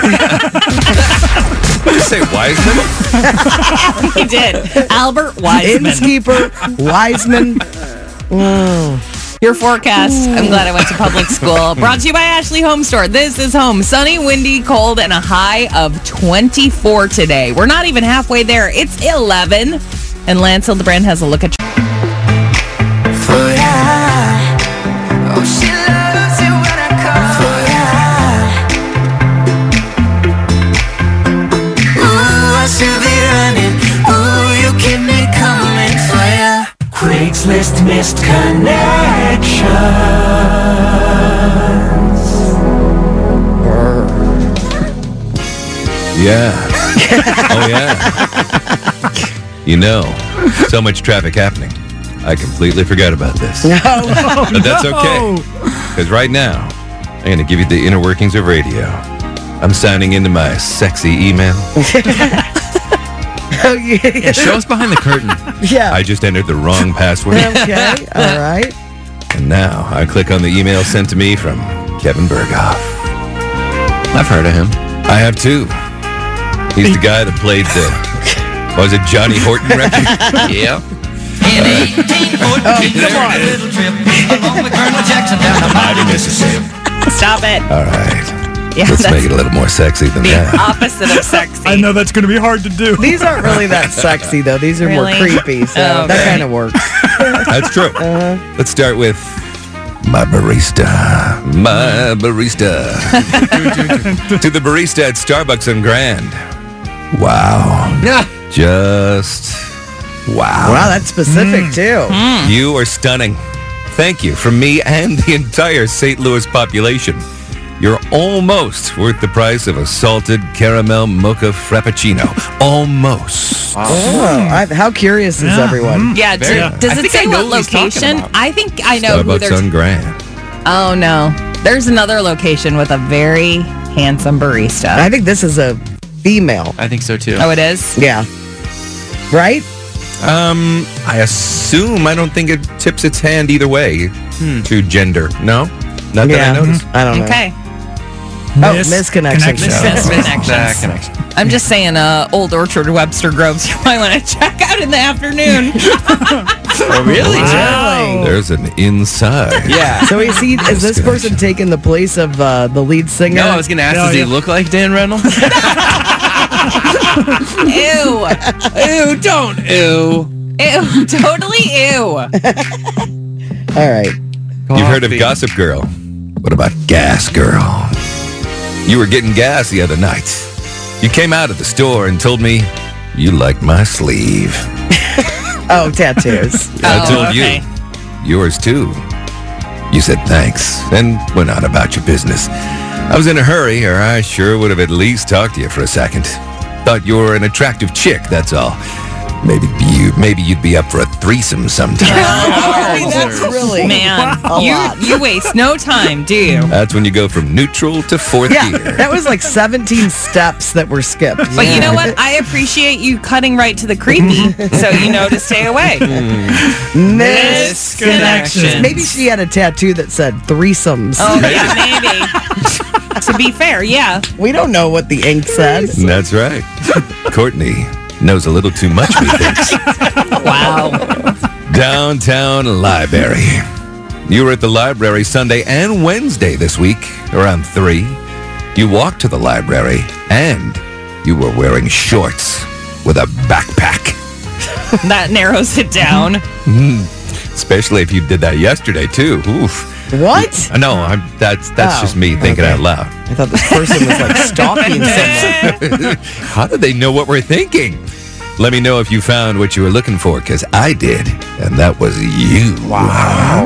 Did you say Wiseman? He did. Albert Wiseman. Innkeeper, Wiseman. Oh. Your forecast. I'm glad I went to public school. Brought to you by Ashley Home Store. This is home. Sunny, windy, cold, and a high of 24 today. We're not even halfway there. It's 11. And Lance Hildebrand has a look at... Oh, she loves it when I call for ya. Ooh, I should be running. Ooh, you keep me coming for ya. Craigslist missed connections. Yeah. Oh, yeah. You know, so much traffic happening. I completely forgot about this. No. But that's okay. Because right now, I'm going to give you the inner workings of radio. I'm signing into my sexy email. Oh, yeah. Show us behind the curtain. Yeah. I just entered the wrong password. Okay. All right. And now I click on the email sent to me from Kevin Berghoff. I've heard of him. I have too. He's the guy that played the, was it Johnny Horton record? Yeah. In 1814, little trip along the Colonel Jackson down the mighty Mississippi. Stop it. All right. Yeah, Let's make it a little more sexy than the that. opposite of sexy. I know that's going to be hard to do. These aren't really that sexy, though. These are more Really? creepy, so that kind of works. That's true. Let's start with My barista. To the barista at Starbucks on Grand. Wow. Just wow. Wow, that's specific too. You are stunning. Thank you from me and the entire St. Louis population. You're almost worth the price of a salted caramel mocha frappuccino. Almost. How curious is everyone? Yeah, does it say what location? I think I know who Starbucks on Grand. Oh, no. There's another location with a very handsome barista. I think this is a female. I think so too. Oh, it is? Yeah. Right? I assume, I don't think it tips its hand either way to gender. No? Not that I noticed. I don't know. Okay. Misconnection. Misconnections. I'm just saying, Old Orchard, Webster Groves, you might want to check out in the afternoon. Oh, really? Wow. There's an inside. Yeah. So is this person taking the place of the lead singer? No, I was going to ask, does he look like Dan Reynolds? Ew. Ew, don't ew. Ew, totally ew. All right. You've heard of Gossip Girl. What about Gas Girl? You were getting gas the other night. You came out of the store and told me you liked my sleeve. Oh, tattoos. I told you. Yours too. You said thanks and went on about your business. I was in a hurry, or I sure would have at least talked to you for a second. Thought you were an attractive chick, that's all. Maybe you'd be up for a threesome sometime. That's really Man, you waste no time, do you? That's when you go from neutral to fourth gear. That was like 17 steps that were skipped. But you know what? I appreciate you cutting right to the creepy, so you know to stay away. Misconnections. Maybe she had a tattoo that said threesomes. Oh, yeah, maybe. To be fair, yeah. We don't know what the ink said. That's right. Courtney knows a little too much, methinks. Wow. Downtown Library. You were at the library Sunday and Wednesday this week, around 3. You walked to the library, and you were wearing shorts with a backpack. That narrows it down. Especially if you did that yesterday, too. Oof. What? No, that's just me thinking out loud. I thought this person was like stalking someone. How did they know what we're thinking? Let me know if you found what you were looking for, because I did, and that was you. Wow.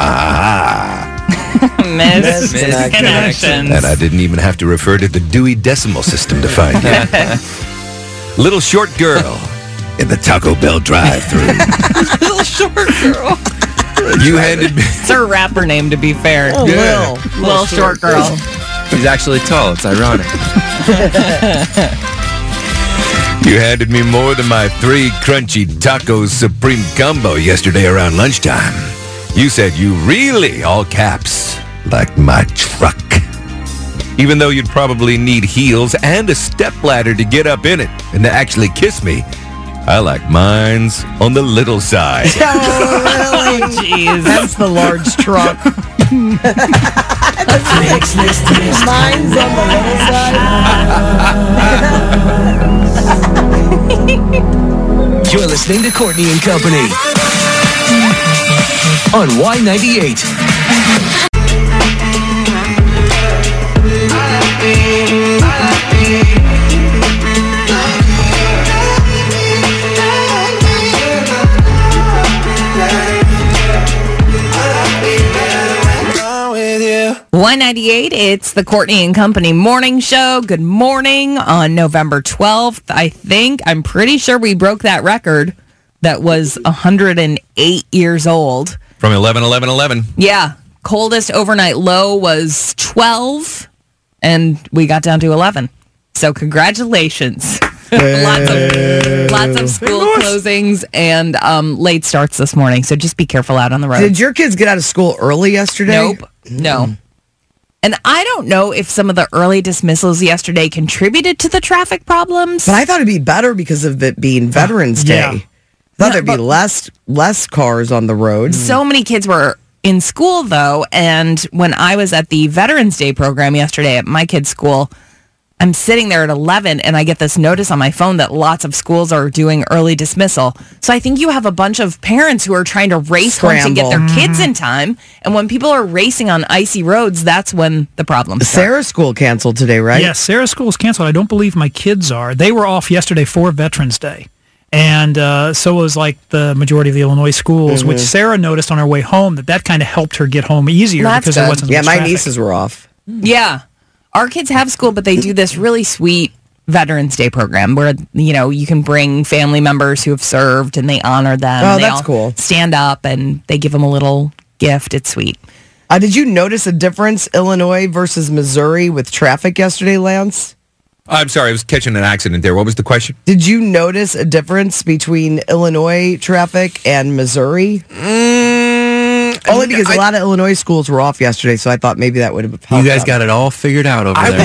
Misconnections. And I didn't even have to refer to the Dewey Decimal System to find you. Little short girl in the Taco Bell drive-thru. Little short girl. You handed me... It's her rapper name, to be fair. Oh, Little short girl. She's actually tall. It's ironic. You handed me more than my 3 crunchy tacos supreme combo yesterday around lunchtime. You said you really, all caps, liked my truck. Even though you'd probably need heels and a stepladder to get up in it and to actually kiss me, I like mine's on the little side. Oh, really? Jeez. That's the large truck. Mine's on the little side. You're listening to Courtney and Company on Y98. Y98, it's the Courtney and Company morning show. Good morning on November 12th. I'm pretty sure we broke that record that was 108 years old. From 11/11/11. Yeah. Coldest overnight low was 12, and we got down to 11. So congratulations. Lots of school closings and late starts this morning. So just be careful out on the road. Did your kids get out of school early yesterday? Nope. No. And I don't know if some of the early dismissals yesterday contributed to the traffic problems. But I thought it'd be better because of it being Veterans Day. Yeah. I thought there'd be less cars on the road. So many kids were in school, though, and when I was at the Veterans Day program yesterday at my kid's school, I'm sitting there at 11 and I get this notice on my phone that lots of schools are doing early dismissal. So I think you have a bunch of parents who are trying to race home to get their kids in time. And when people are racing on icy roads, that's when the problems start. Sarah's school canceled today, right? Yes, Sarah's school is canceled. I don't believe my kids are. They were off yesterday for Veterans Day. And so was like the majority of the Illinois schools, which Sarah noticed on her way home that kind of helped her get home easier because there wasn't much my traffic. nieces were off. Yeah. Our kids have school, but they do this really sweet Veterans Day program where, you can bring family members who have served and they honor them. Oh, they that's all cool. Stand up and they give them a little gift. It's sweet. Did you notice a difference, Illinois versus Missouri, with traffic yesterday, Lance? I'm sorry, I was catching an accident there. What was the question? Did you notice a difference between Illinois traffic and Missouri? Only because a lot of Illinois schools were off yesterday, so I thought maybe that would have helped. You guys got it all figured out over there.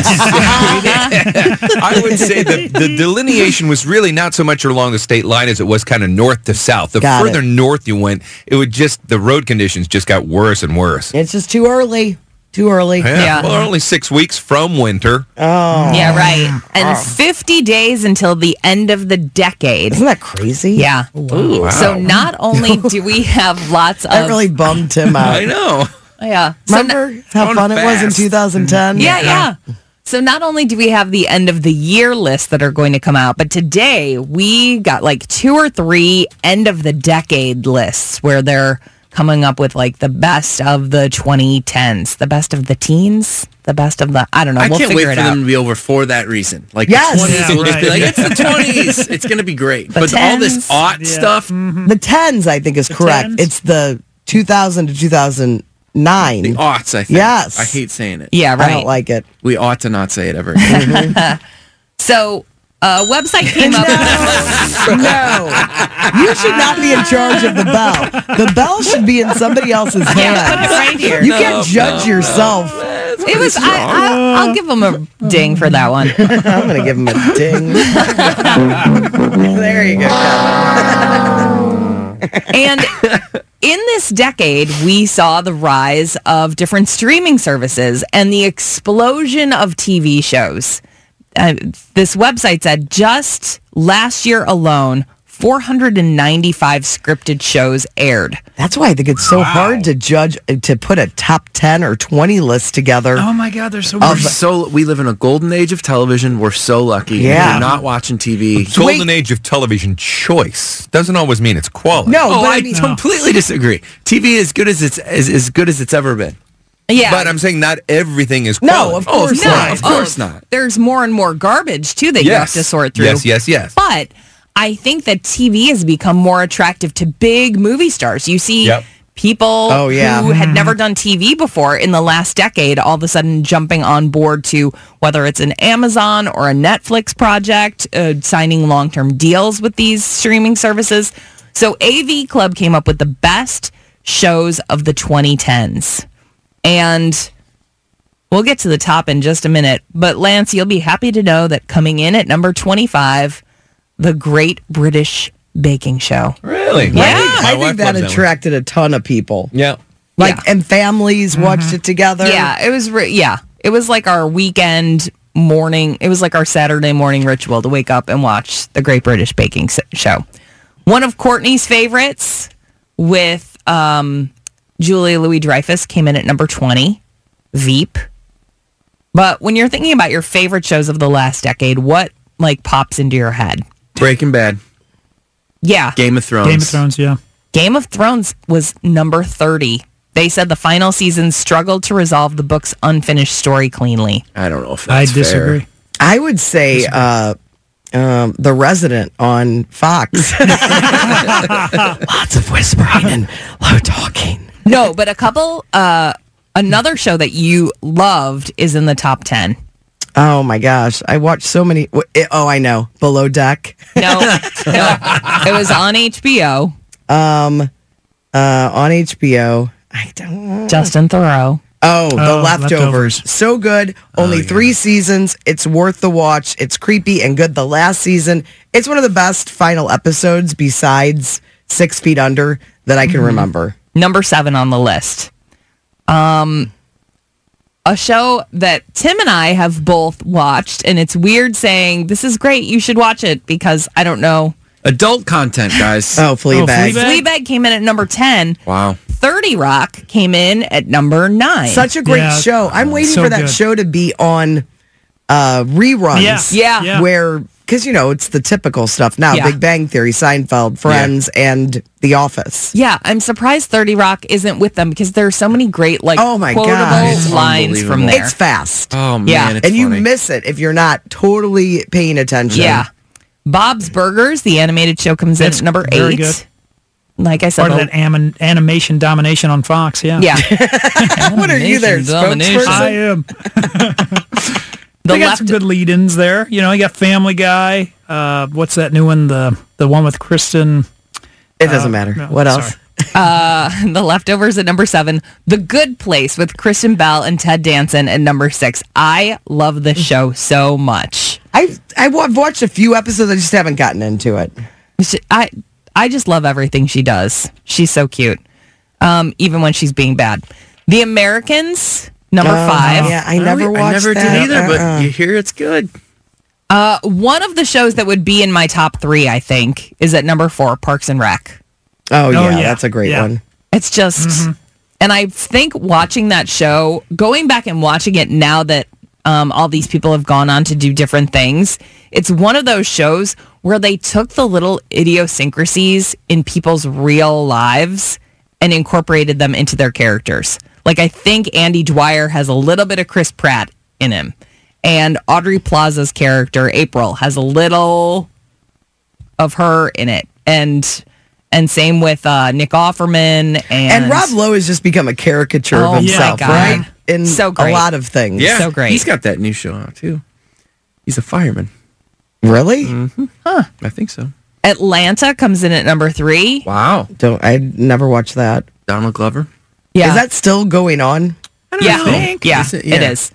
I would say that the delineation was really not so much along the state line as it was kind of north to south. The further north you went, the road conditions just got worse and worse. It's just too early. Too early. Yeah. Well, only 6 weeks from winter. Oh. Yeah, right. And 50 days until the end of the decade. Isn't that crazy? Yeah. Ooh, wow. So not only do we have lots of... That really bummed Tim out. I know. Yeah. Remember how fun it was in 2010? Yeah. So not only do we have the end of the year lists that are going to come out, but today we got like 2 or 3 end of the decade lists where they're coming up with like the best of the 2010s, the best of the teens, the best of the, I don't know. I we'll can't figure wait it for out. them to be over for that reason. Like Yes. the 20s, Yeah, will just be right. like, it's the 20s. It's going to be great. The But all 10s, this aught stuff, The 10s, I think, is correct. 10s? It's the 2000 to 2009. the aughts, I think. Yes. I hate saying it. Yeah, I right. don't like it. We ought to not say it ever again. So a website came up. No. You should not be in charge of the bell. The bell should be in somebody else's hands. Yeah, put it right here. You can't judge yourself. It was. I'll give them a ding for that one. I'm going to give him a ding. There you go, Kevin. And in this decade, we saw the rise of different streaming services and the explosion of TV shows. This website said just last year alone, 495 scripted shows aired. That's why I think it's so hard to judge, to put a top 10 or 20 list together. Oh my God, there's so We're much. we live in a golden age of television. We're so lucky. Yeah. If you're not watching TV. Golden age of television choice doesn't always mean it's quality. No, Oh, but I completely disagree. TV is good as as good as it's ever been. Yeah. But I'm saying not everything is quality. No, of course not. Of course not. There's more and more garbage, too, that you have to sort through. Yes. But I think that TV has become more attractive to big movie stars. You see people who had never done TV before in the last decade all of a sudden jumping on board to whether it's an Amazon or a Netflix project, signing long-term deals with these streaming services. So AV Club came up with the best shows of the 2010s. And we'll get to the top in just a minute. But Lance, you'll be happy to know that coming in at number 25, The Great British Baking Show. Really? Yeah. I think that attracted a ton of people. Yeah. And families watched it together. Yeah, it was. It was like our weekend morning. It was like our Saturday morning ritual to wake up and watch The Great British Baking Show. One of Courtney's favorites with Julia Louis-Dreyfus came in at number 20, Veep. But when you're thinking about your favorite shows of the last decade, what pops into your head? Breaking Bad. Yeah. Game of Thrones. Game of Thrones, yeah. Game of Thrones was number 30. They said the final season struggled to resolve the book's unfinished story cleanly. I don't know if that's I disagree. fair. I would say The Resident on Fox. Lots of whispering and low talking. No, but a couple, another show that you loved is in the top 10. Oh my gosh. I watched so many. Oh, I know. Below Deck. No. It was on HBO. On HBO. I don't know. Justin Theroux. Oh, The Leftovers. So good. Only 3 seasons. It's worth the watch. It's creepy and good. The last season, it's one of the best final episodes besides 6 Feet Under that I can remember. Number 7 on the list. a show that Tim and I have both watched, and it's weird saying, this is great, you should watch it, because I don't know. Adult content, guys. Oh, Fleabag. Fleabag came in at number 10. Wow. 30 Rock came in at number 9. Such a great show. I'm waiting for that show to be on reruns. Yeah. Where, because, it's the typical stuff now. Yeah. Big Bang Theory, Seinfeld, Friends, and The Office. Yeah, I'm surprised 30 Rock isn't with them because there are so many great, oh my quotable God. lines from there. It's fast. Oh, man, Yeah. it's and you funny. miss it if you're not totally paying attention. Yeah. Bob's Burgers, the animated show, comes in at number 8. very good. Like I said, Part of that animation domination on Fox, yeah. Yeah. What are you there, spokesperson? I am. They got some good lead-ins there. You got Family Guy. What's that new one? The one with Kristen. It doesn't matter. No, what else? The Leftovers at number 7. The Good Place with Kristen Bell and Ted Danson at number 6. I love this show so much. I've watched a few episodes. I just haven't gotten into it. I just love everything she does. She's so cute, even when she's being bad. The Americans, number 5. Yeah, I never watched I never that. did either, but you hear it's good. One of the shows that would be in my top 3, I think, is at number 4, Parks and Rec. Oh, yeah, that's a great one. It's just, and I think watching that show, going back and watching it now that all these people have gone on to do different things, it's one of those shows where they took the little idiosyncrasies in people's real lives and incorporated them into their characters. Like, I think Andy Dwyer has a little bit of Chris Pratt in him. And Aubrey Plaza's character, April, has a little of her in it. And same with Nick Offerman. And Rob Lowe has just become a caricature of himself, right? In so great. a lot of things. Yeah, so great. He's got that new show out, too. He's a fireman. Really? Mm-hmm. Huh. I think so. Atlanta comes in at number 3. Wow. I never watched that. Donald Glover. Yeah. Is that still going on? I don't know. Yeah, Is it? it is.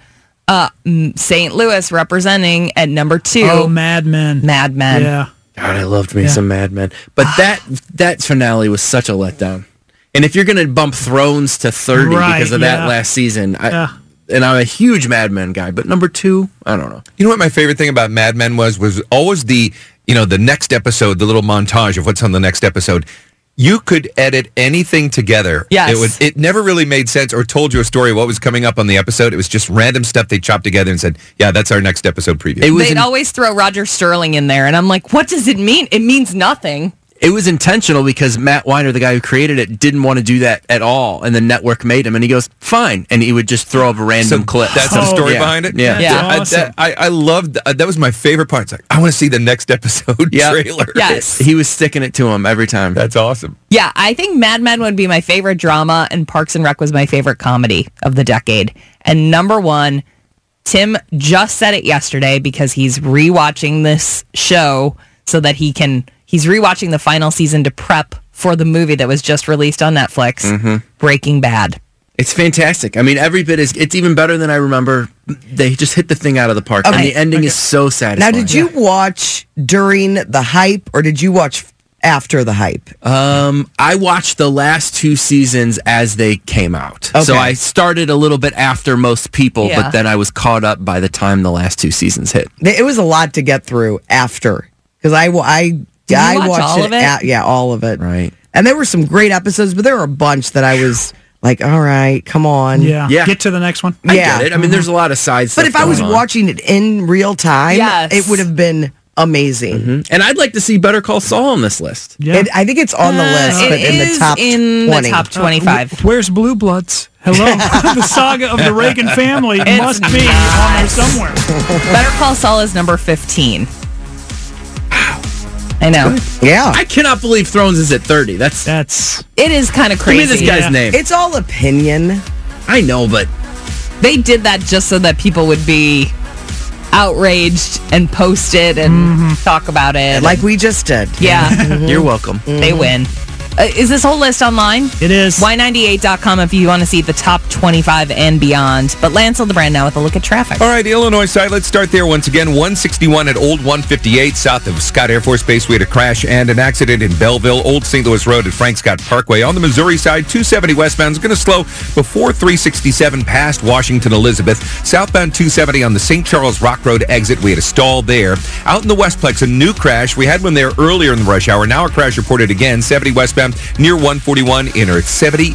St. Louis representing at number 2. Oh, Mad Men. Mad Men. Yeah. God, I loved me some Mad Men. But that finale was such a letdown. And if you're going to bump Thrones to 30 because of that last season, and I'm a huge Mad Men guy, but number 2, I don't know. You know what my favorite thing about Mad Men was always the next episode, the little montage of what's on the next episode. You could edit anything together. Yes. It never really made sense or told you a story of what was coming up on the episode. It was just random stuff they chopped together and said, yeah, that's our next episode preview. They'd always throw Roger Sterling in there, and I'm like, what does it mean? It means nothing. It was intentional because Matt Weiner, the guy who created it, didn't want to do that at all, and the network made him, and he goes, fine, and he would just throw up a random clip. That's the story behind it? Yeah. Awesome. I loved that was my favorite part. It's like, I want to see the next episode trailer. Yes. He was sticking it to him every time. That's awesome. Yeah, I think Mad Men would be my favorite drama, and Parks and Rec was my favorite comedy of the decade. And number 1, Tim just said it yesterday because he's rewatching this show so that he's rewatching the final season to prep for the movie that was just released on Netflix, Breaking Bad. It's fantastic. I mean, every bit it's even better than I remember. They just hit the thing out of the park, and the ending is so satisfying. Now, did you watch during the hype, or did you watch after the hype? I watched the last 2 seasons as they came out. Okay. So I started a little bit after most people, Yeah. but then I was caught up by the time the last 2 seasons hit. It was a lot to get through after, because I watch watched all of it? all of it. Right. And there were some great episodes, but there were a bunch that I was like, all right, come on. Yeah. Yeah. Get to the next one. I get it. I mean, there's a lot of side stuff But if I was going on. watching it in real time, Yes. it would have been amazing. And I'd like to see Better Call Saul on this list. Yeah. I think it's on the list, but It in the is top in 20. the top 25. Where's Blue Bloods? Hello? The saga of the Reagan family must be on there somewhere. Better Call Saul is number 15. I know. Yeah. I cannot believe Thrones is at 30. It is kind of Give me crazy. this guy's name. It's all opinion. I know, but They did that just so that people would be outraged and post it and talk about it. Like we just did. Yeah. you're welcome. They win. Is this whole list online? It is. Y98.com if you want to see the top 25 and beyond. But Lance Hildebrand now with a look at traffic. All right, the Illinois side, let's start there once again. 161 at Old 158 south of Scott Air Force Base. We had a crash and an accident in Belleville. Old St. Louis Road at Frank Scott Parkway. On the Missouri side, 270 westbound is going to slow before 367 past Washington Elizabeth. Southbound 270 on the St. Charles Rock Road exit. We had a stall there. Out in the Westplex, a new crash. We had one there earlier in the rush hour. Now a crash reported again. 70 westbound near 141 in Earth City.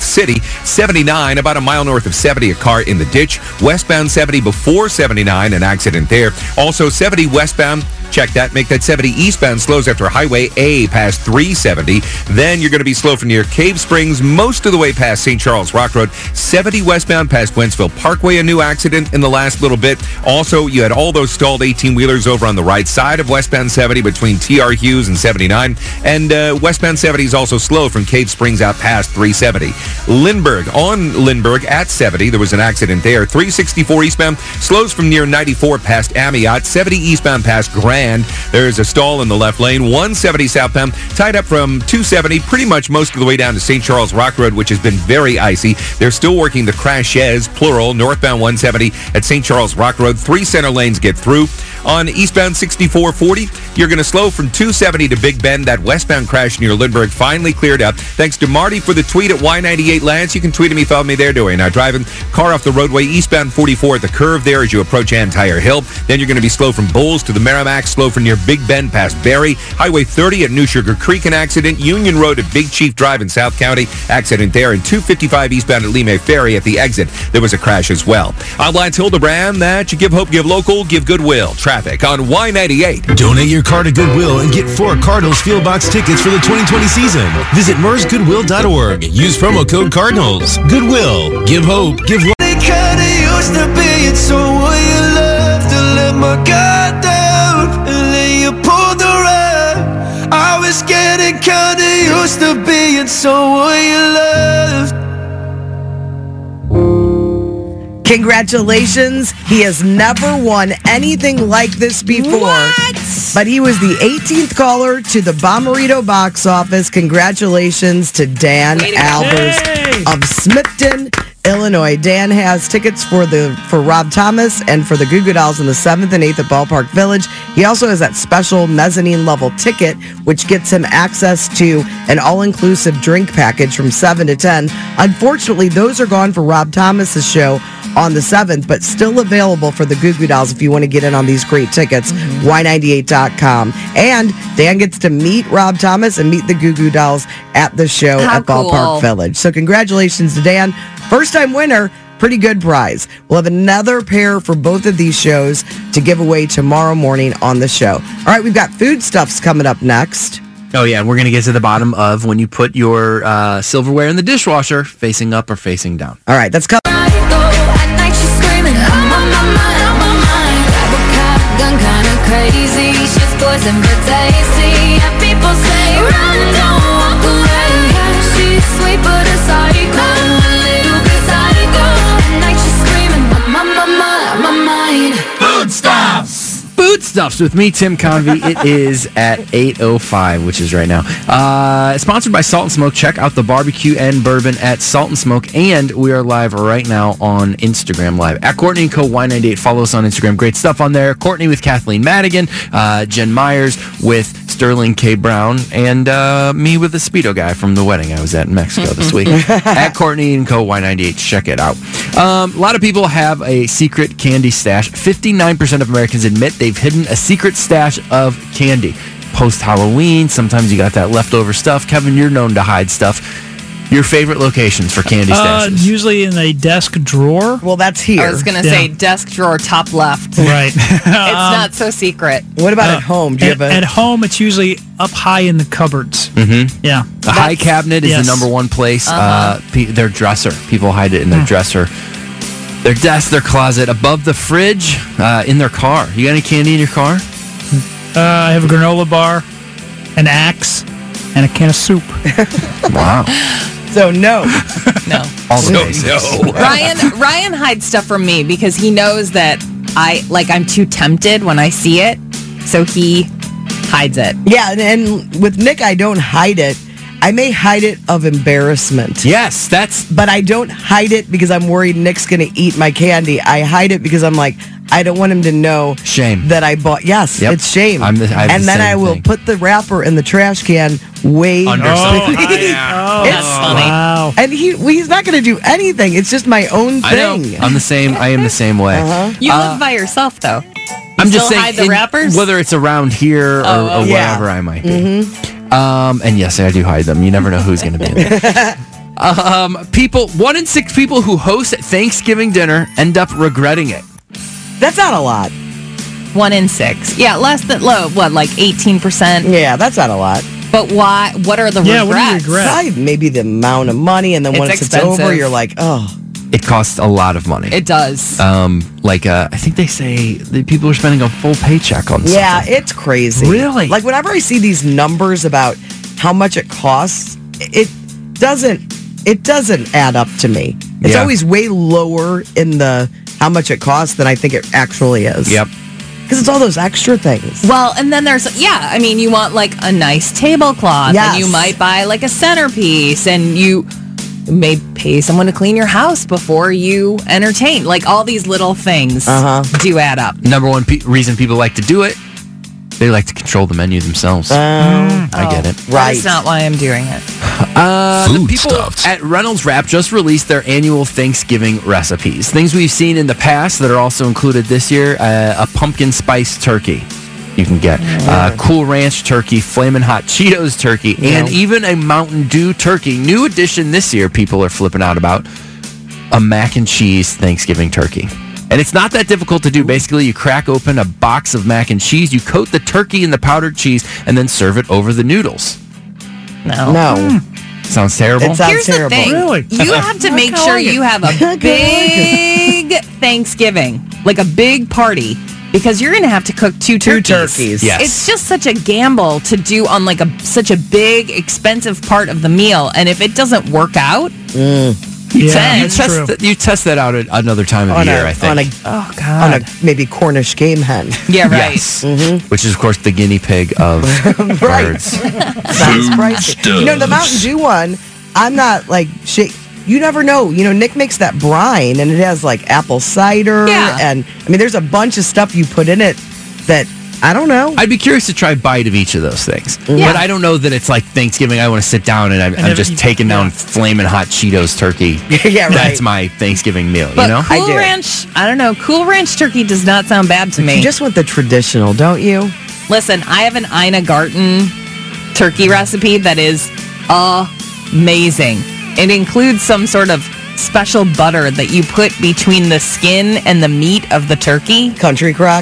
79 about a mile north of 70, a car in the ditch. Westbound 70 before 79, an accident there. Also 70 westbound. Check that. Make that 70 eastbound slows after Highway A past 370. Then you're going to be slow from near Cave Springs most of the way past St. Charles Rock Road. 70 westbound past Wentzville Parkway, a new accident in the last little bit. Also, you had all those stalled 18-wheelers over on the right side of westbound 70 between T.R. Hughes and 79. And westbound 70 is also slow from Cave Springs out past 370. Lindbergh at 70. There was an accident there. 364 eastbound slows from near 94 past Amiot. 70 eastbound past Grand. There's a stall in the left lane. 170 southbound tied up from 270 pretty much most of the way down to St. Charles Rock Road, which has been very icy. They're still working the crashes, plural, northbound 170 at St. Charles Rock Road. 3 center lanes get through. On eastbound 6440, you're going to slow from 270 to Big Bend. That westbound crash near Lindbergh finally cleared up. Thanks to Marty for the tweet at Y98 Lance. You can tweet at me, follow me there doing. Now driving car off the roadway, eastbound 44 at the curve there as you approach Antire Hill. Then you're going to be slow from Bulls to the Merrimack, slow from near Big Bend past Barry. Highway 30 at New Sugar Creek, an accident. Union Road at Big Chief Drive in South County, accident there. And 255 eastbound at Lee May Ferry at the exit. There was a crash as well. I'm Lance Hildebrand. That you give hope, give local, give goodwill. Traffic on Y98. Donate your car to Goodwill and get 4 Cardinals Field Box tickets for the 2020 season. Visit MERSGoodwill.org. Use promo code Cardinals. Goodwill. Give hope. Give love. Used to be, it's so would you love to let my guard down and then you pulled the rug. I was getting kinda used to being someone you loved. Congratulations. He has never won anything like this before. What? But he was the 18th caller to the Bommarito box office. Congratulations to Dan Albers of Smithton, Illinois. Dan has tickets for Rob Thomas and for the Goo Goo Dolls on the 7th and 8th at Ballpark Village. He also has that special mezzanine level ticket, which gets him access to an all-inclusive drink package from 7 to 10. Unfortunately, those are gone for Rob Thomas's show on the 7th, but still available for the Goo Goo Dolls if you want to get in on these great tickets. Y98.com. And Dan gets to meet Rob Thomas and meet the Goo Goo Dolls at the show at Ballpark Village. So congratulations to Dan. First-time winner. Pretty good prize. We'll have another pair for both of these shows to give away tomorrow morning on the show. All right, we've got foodstuffs coming up next. Oh, yeah, and we're going to get to the bottom of when you put your silverware in the dishwasher, facing up or facing down. All right, that's coming. Crazy, she's poison but tasty. And people say, run, don't walk away. She's sweet but a psycho, a little bit psycho. At night she's screaming, my mind. Foodstuffs! Foodstuffs with me, Tim Convey. It is at 8:05, which is right now. Sponsored by Salt and Smoke. Check out the barbecue and bourbon at Salt and Smoke. And we are live right now on Instagram Live at Courtney & Co. Y98. Follow us on Instagram. Great stuff on there. Courtney with Kathleen Madigan. Jen Myers with Sterling K. Brown. And me with the Speedo guy from the wedding I was at in Mexico this week. At Courtney & Co. Y98. Check it out. A lot of people have a secret candy stash. 59% of Americans admit they've hidden a secret stash of candy. Post-Halloween, sometimes you got that leftover stuff. Kevin, you're known to hide stuff. Your favorite locations for candy stashes? Usually in a desk drawer. Well, that's here. I was going to say desk drawer, top left. Right. It's not so secret. What about at home? Do you have at home, it's usually up high in the cupboards. Mm-hmm. Yeah. A high cabinet is the number one place. Their dresser. People hide it in their dresser. Their desk, their closet, above the fridge, in their car. You got any candy in your car? I have a granola bar, an axe, and a can of soup. Wow. So no. No. All the basics. No. Ryan hides stuff from me because he knows that I'm too tempted when I see it, so he hides it. Yeah, and with Nick, I don't hide it. I may hide it of embarrassment. Yes, that's. But I don't hide it because I'm worried Nick's going to eat my candy. I hide it because I'm like, I don't want him to know shame that I bought. Yes, Yep. it's shame. I have and the then same I will thing. put the wrapper in the trash can way Under quickly. That's funny. Wow. And he's not going to do anything. It's just my own I know. thing. I'm the same. I am the same way. You live by yourself, though. I'm just still saying, hide the wrappers? whether it's around here or Yeah. wherever I might be. And yes, I do hide them. You never know who's going to be in there. 1 in 6 people who host Thanksgiving dinner end up regretting it. That's not a lot. 1 in 6. Yeah, less than what, like 18%. Yeah, that's not a lot. But why? What are the Yeah, what do you regrets? regret? Probably maybe the amount of money, and then It's once it's expensive. over, you're like, oh. It costs a lot of money. It does. I think they say that people are spending a full paycheck on something. Yeah, it's crazy. Really? Like whenever I see these numbers about how much it costs, it doesn't add up to me. It's Yeah. always way lower in the how much it costs than I think it actually is. Yep. Because it's all those extra things. Well, and then you want like a nice tablecloth, Yes. and you might buy like a centerpiece, and you may pay someone to clean your house before you entertain. Like all these little things do add up. Number one reason people like to do it, they like to control the menu themselves. I get it. That's not why I'm doing it. The people at Reynolds Wrap just released their annual Thanksgiving recipes. Things we've seen in the past that are also included this year: a pumpkin spice turkey. You can get Cool Ranch turkey, Flamin' Hot Cheetos turkey, and even a Mountain Dew turkey. New addition this year, people are flipping out about a mac and cheese Thanksgiving turkey. And it's not that difficult to do. Basically, you crack open a box of mac and cheese, you coat the turkey in the powdered cheese, and then serve it over the noodles. No. Sounds terrible? It sounds Here's terrible. the thing. Really? You have to make kinda sure like it. you have a big Thanksgiving, like a big party, because you're going to have to cook two turkeys. Yes. It's just such a gamble to do on like such a big, expensive part of the meal. And if it doesn't work out, Yeah, That's that's true. You test that out at another time of year, I think. oh God, On a maybe Cornish game hen. yeah, right. Yes. Which is, of course, the guinea pig of birds. Sounds pricey. You know, the Mountain Dew one, I'm not like shit. You never know. You know, Nick makes that brine and it has like apple cider. Yeah. And I mean, there's a bunch of stuff you put in it that I don't know. I'd be curious to try a bite of each of those things. Yeah. But I don't know that it's like Thanksgiving. I want to sit down and I'm just taking down Flamin' Hot Cheetos turkey. Yeah, right. That's my Thanksgiving meal, But you know? Cool Ranch, I don't know. Cool Ranch turkey does not sound bad to me. You just want the traditional, don't you? Listen, I have an Ina Garten turkey recipe that is amazing. It includes some sort of special butter that you put between the skin and the meat of the turkey. Country crock.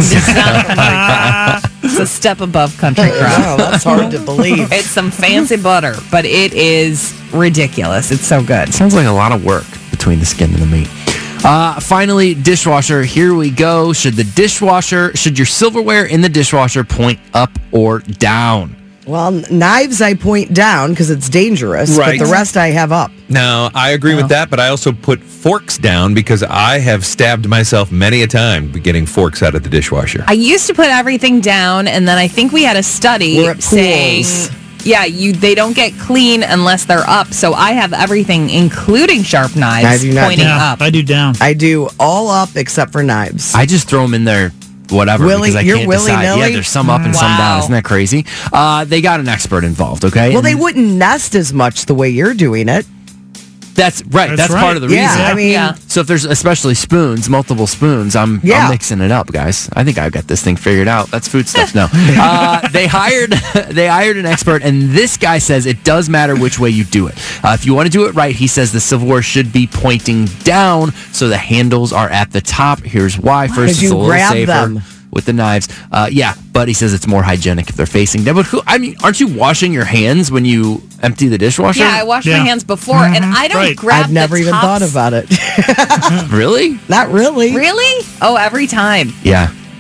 It's a step above country crock. Wow, that's hard to believe. It's some fancy butter, but it is ridiculous. It's so good. Sounds like a lot of work between the skin and the meat. Finally, dishwasher. Here we go. Should your silverware in the dishwasher point up or down? Well, knives I point down because it's dangerous, Right. but the rest I have up. No, I agree with that, but I also put forks down because I have stabbed myself many a time getting forks out of the dishwasher. I used to put everything down, and then I think we had a study We're at saying, pools. they don't get clean unless they're up. So I have everything, including sharp knives, I do not. pointing Yeah, up. I do down. I do all up except for knives. I just throw them in there, whatever, Willy- because I you're can't decide. willy-nilly? Yeah, there's some up and some Wow. down. Isn't that crazy? They got an expert involved, okay? Well, And they wouldn't nest as much the way you're doing it. That's right. That's right. part of the reason. Yeah, I mean, Yeah. So if there's especially spoons, multiple spoons, I'm mixing it up, guys. I think I've got this thing figured out. That's food stuff. No, they hired an expert, and this guy says it does matter which way you do it. If you want to do it right, he says the silverware should be pointing down so the handles are at the top. Here's why. First, it's you a little grab safer. them. With the knives, but he says it's more hygienic if they're facing down. But aren't you washing your hands when you empty the dishwasher? Yeah, I wash my Yeah. hands before, and I don't Right. grab I've never the even thought tops. about it. Really? Not really. Really? Oh, every time. Yeah.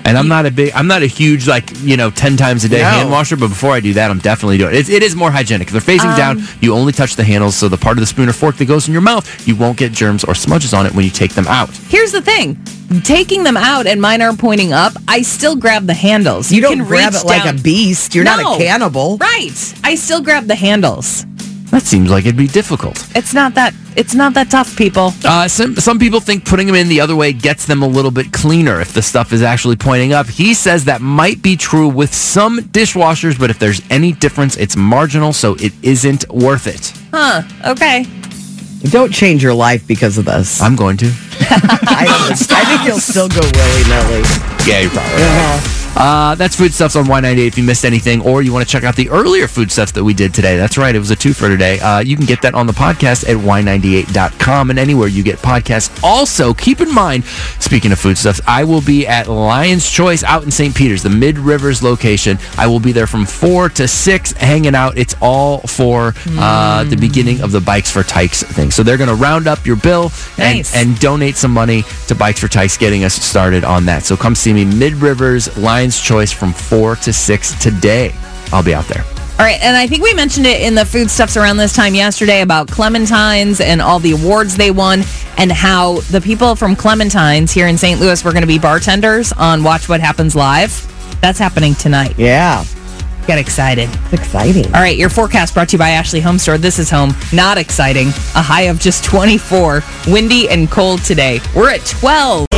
And I'm not a huge 10 times a day hand washer, but before I do that, I'm definitely doing it. It is more hygienic. If they're facing down, you only touch the handles, so the part of the spoon or fork that goes in your mouth, you won't get germs or smudges on it when you take them out. Here's the thing. Taking them out and mine are pointing up, I still grab the handles. You don't grab it like a beast. You're not a cannibal. Right. I still grab the handles. That seems like it'd be difficult. It's not that tough, people. Some people think putting them in the other way gets them a little bit cleaner if the stuff is actually pointing up. He says that might be true with some dishwashers, but if there's any difference, it's marginal, so it isn't worth it. Huh. Okay. Don't change your life because of this. I'm going to. I think you'll still go willy-nilly. Yeah, you're probably right. That's Foodstuffs on Y98 if you missed anything, or you want to check out the earlier Foodstuffs that we did today. That's right, it was a twofer today. You can get that on the podcast at Y98.com and anywhere you get podcasts. Also, keep in mind, speaking of Foodstuffs, I will be at Lion's Choice out in St. Peters, the Mid-Rivers location. I will be there from 4 to 6 hanging out. It's all for the beginning of the Bikes for Tykes thing. So they're going to round up your bill and donate some money to Bikes for Tykes, getting us started on that. So come see me, Mid-Rivers, Lion's Choice from 4 to 6 today. I'll be out there. All right, and I think we mentioned it in the Foodstuffs around this time yesterday about Clementines and all the awards they won and how the people from Clementines here in St. Louis were going to be bartenders on Watch What Happens Live. That's happening tonight. Yeah. Get excited. It's exciting. All right, your forecast brought to you by Ashley Home Store. This is home. Not exciting. A high of just 24. Windy and cold today. We're at 12.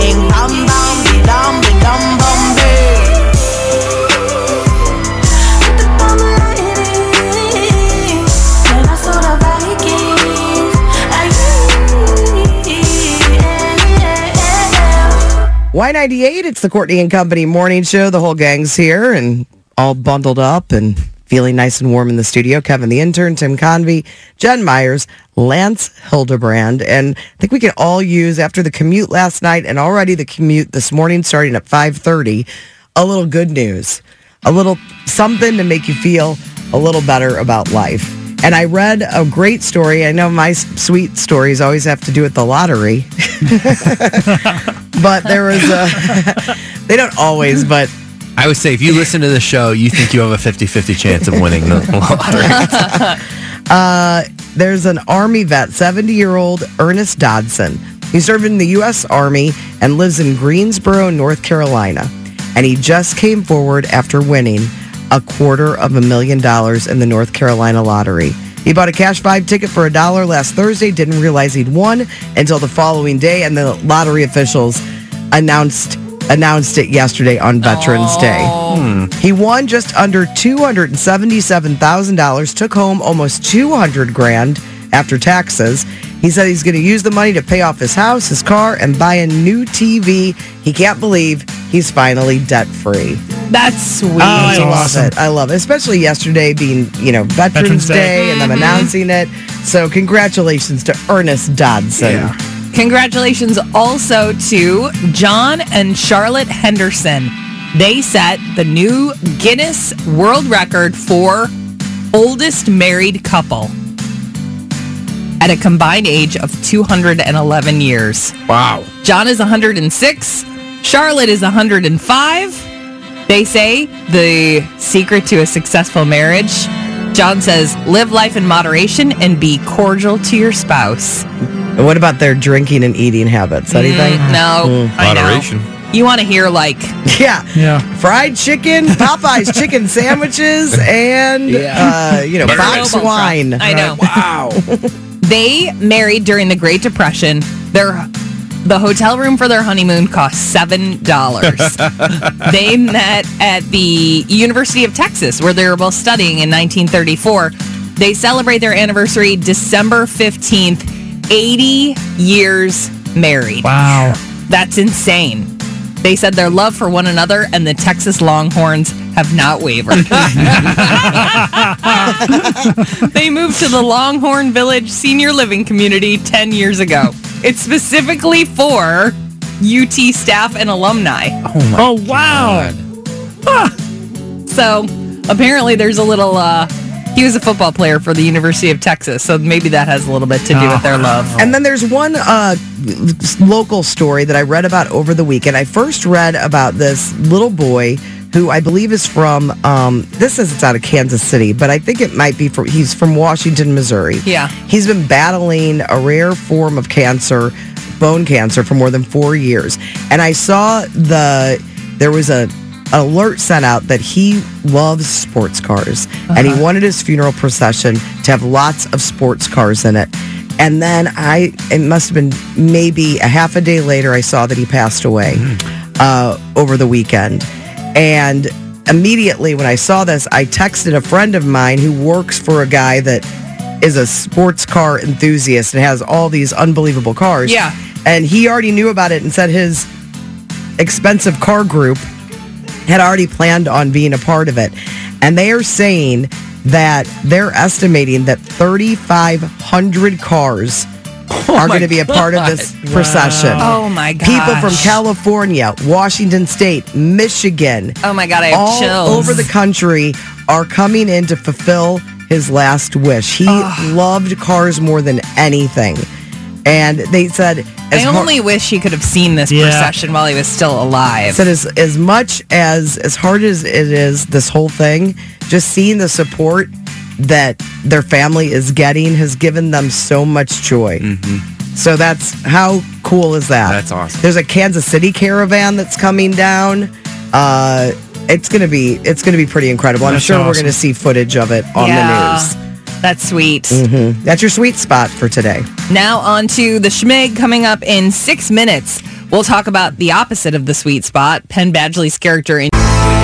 Y98, it's the Courtney and Company morning show. The whole gang's here and all bundled up and feeling nice and warm in the studio. Kevin the intern, Tim Convey, Jen Myers, Lance Hildebrand. And I think we can all use, after the commute last night and already the commute this morning starting at 5:30, a little good news. A little something to make you feel a little better about life. And I read a great story. I know my sweet stories always have to do with the lottery. But there was they don't always, but I would say if you listen to the show, you think you have a 50-50 chance of winning the lottery. There's an Army vet, 70-year-old Ernest Dodson. He served in the U.S. Army and lives in Greensboro, North Carolina. And he just came forward after winning $250,000 in the North Carolina lottery. He bought a Cash 5 ticket for $1 last Thursday, didn't realize he'd won until the following day, and the lottery officials announced it yesterday on Veterans Day. He won just under $277,000, took home almost $200,000 after taxes. He said he's going to use the money to pay off his house, his car, and buy a new TV. He can't believe he's finally debt-free. That's sweet. Oh, I love it. I love it. Especially yesterday being, Veterans Day and them announcing it. So congratulations to Ernest Dodson. Yeah. Congratulations also to John and Charlotte Henderson. They set the new Guinness World Record for oldest married couple at a combined age of 211 years. Wow. John is 106. Charlotte is 105. They say the secret to a successful marriage, John says, live life in moderation and be cordial to your spouse. And what about their drinking and eating habits? Anything? No. Moderation. You want to hear Yeah. Fried chicken, Popeye's chicken sandwiches, and, box wine. I know. Wow. They married during the Great Depression. The hotel room for their honeymoon cost $7. They met at the University of Texas, where they were both studying in 1934. They celebrate their anniversary December 15th, 80 years married. Wow. That's insane. They said their love for one another and the Texas Longhorns have not wavered. They moved to the Longhorn Village Senior Living Community 10 years ago. It's specifically for UT staff and alumni. Oh, wow. So apparently there's a little He was a football player for the University of Texas, so maybe that has a little bit to do with their love. And then there's one local story that I read about over the weekend. I first read about this little boy who I believe is from, this says it's out of Kansas City, but I think it might be he's from Washington, Missouri. Yeah. He's been battling a rare form of cancer, bone cancer, for more than 4 years. And I saw there was an alert sent out that he loves sports cars. And he wanted his funeral procession to have lots of sports cars in it. And then it must have been maybe a half a day later, I saw that he passed away over the weekend. And immediately when I saw this, I texted a friend of mine who works for a guy that is a sports car enthusiast and has all these unbelievable cars. Yeah. And he already knew about it and said his expensive car group had already planned on being a part of it. And they are saying that they're estimating that 3,500 cars are going to be a part of this procession. Oh my gosh. People from California, Washington State, Michigan. Oh my God, I have all chills. over the country are coming in to fulfill his last wish. He loved cars more than anything. And they said... I only wish he could have seen this procession while he was still alive. Said as much as hard as it is, this whole thing, just seeing the support that their family is getting has given them so much joy. Mm-hmm. So that's, how cool is that? That's awesome. There's a Kansas City caravan that's coming down. It's gonna be pretty incredible. I'm sure we're gonna see footage of it on the news. That's sweet. Mm-hmm. That's your sweet spot for today. Now on to the Schmig coming up in 6 minutes. We'll talk about the opposite of the sweet spot, Penn Badgley's character in...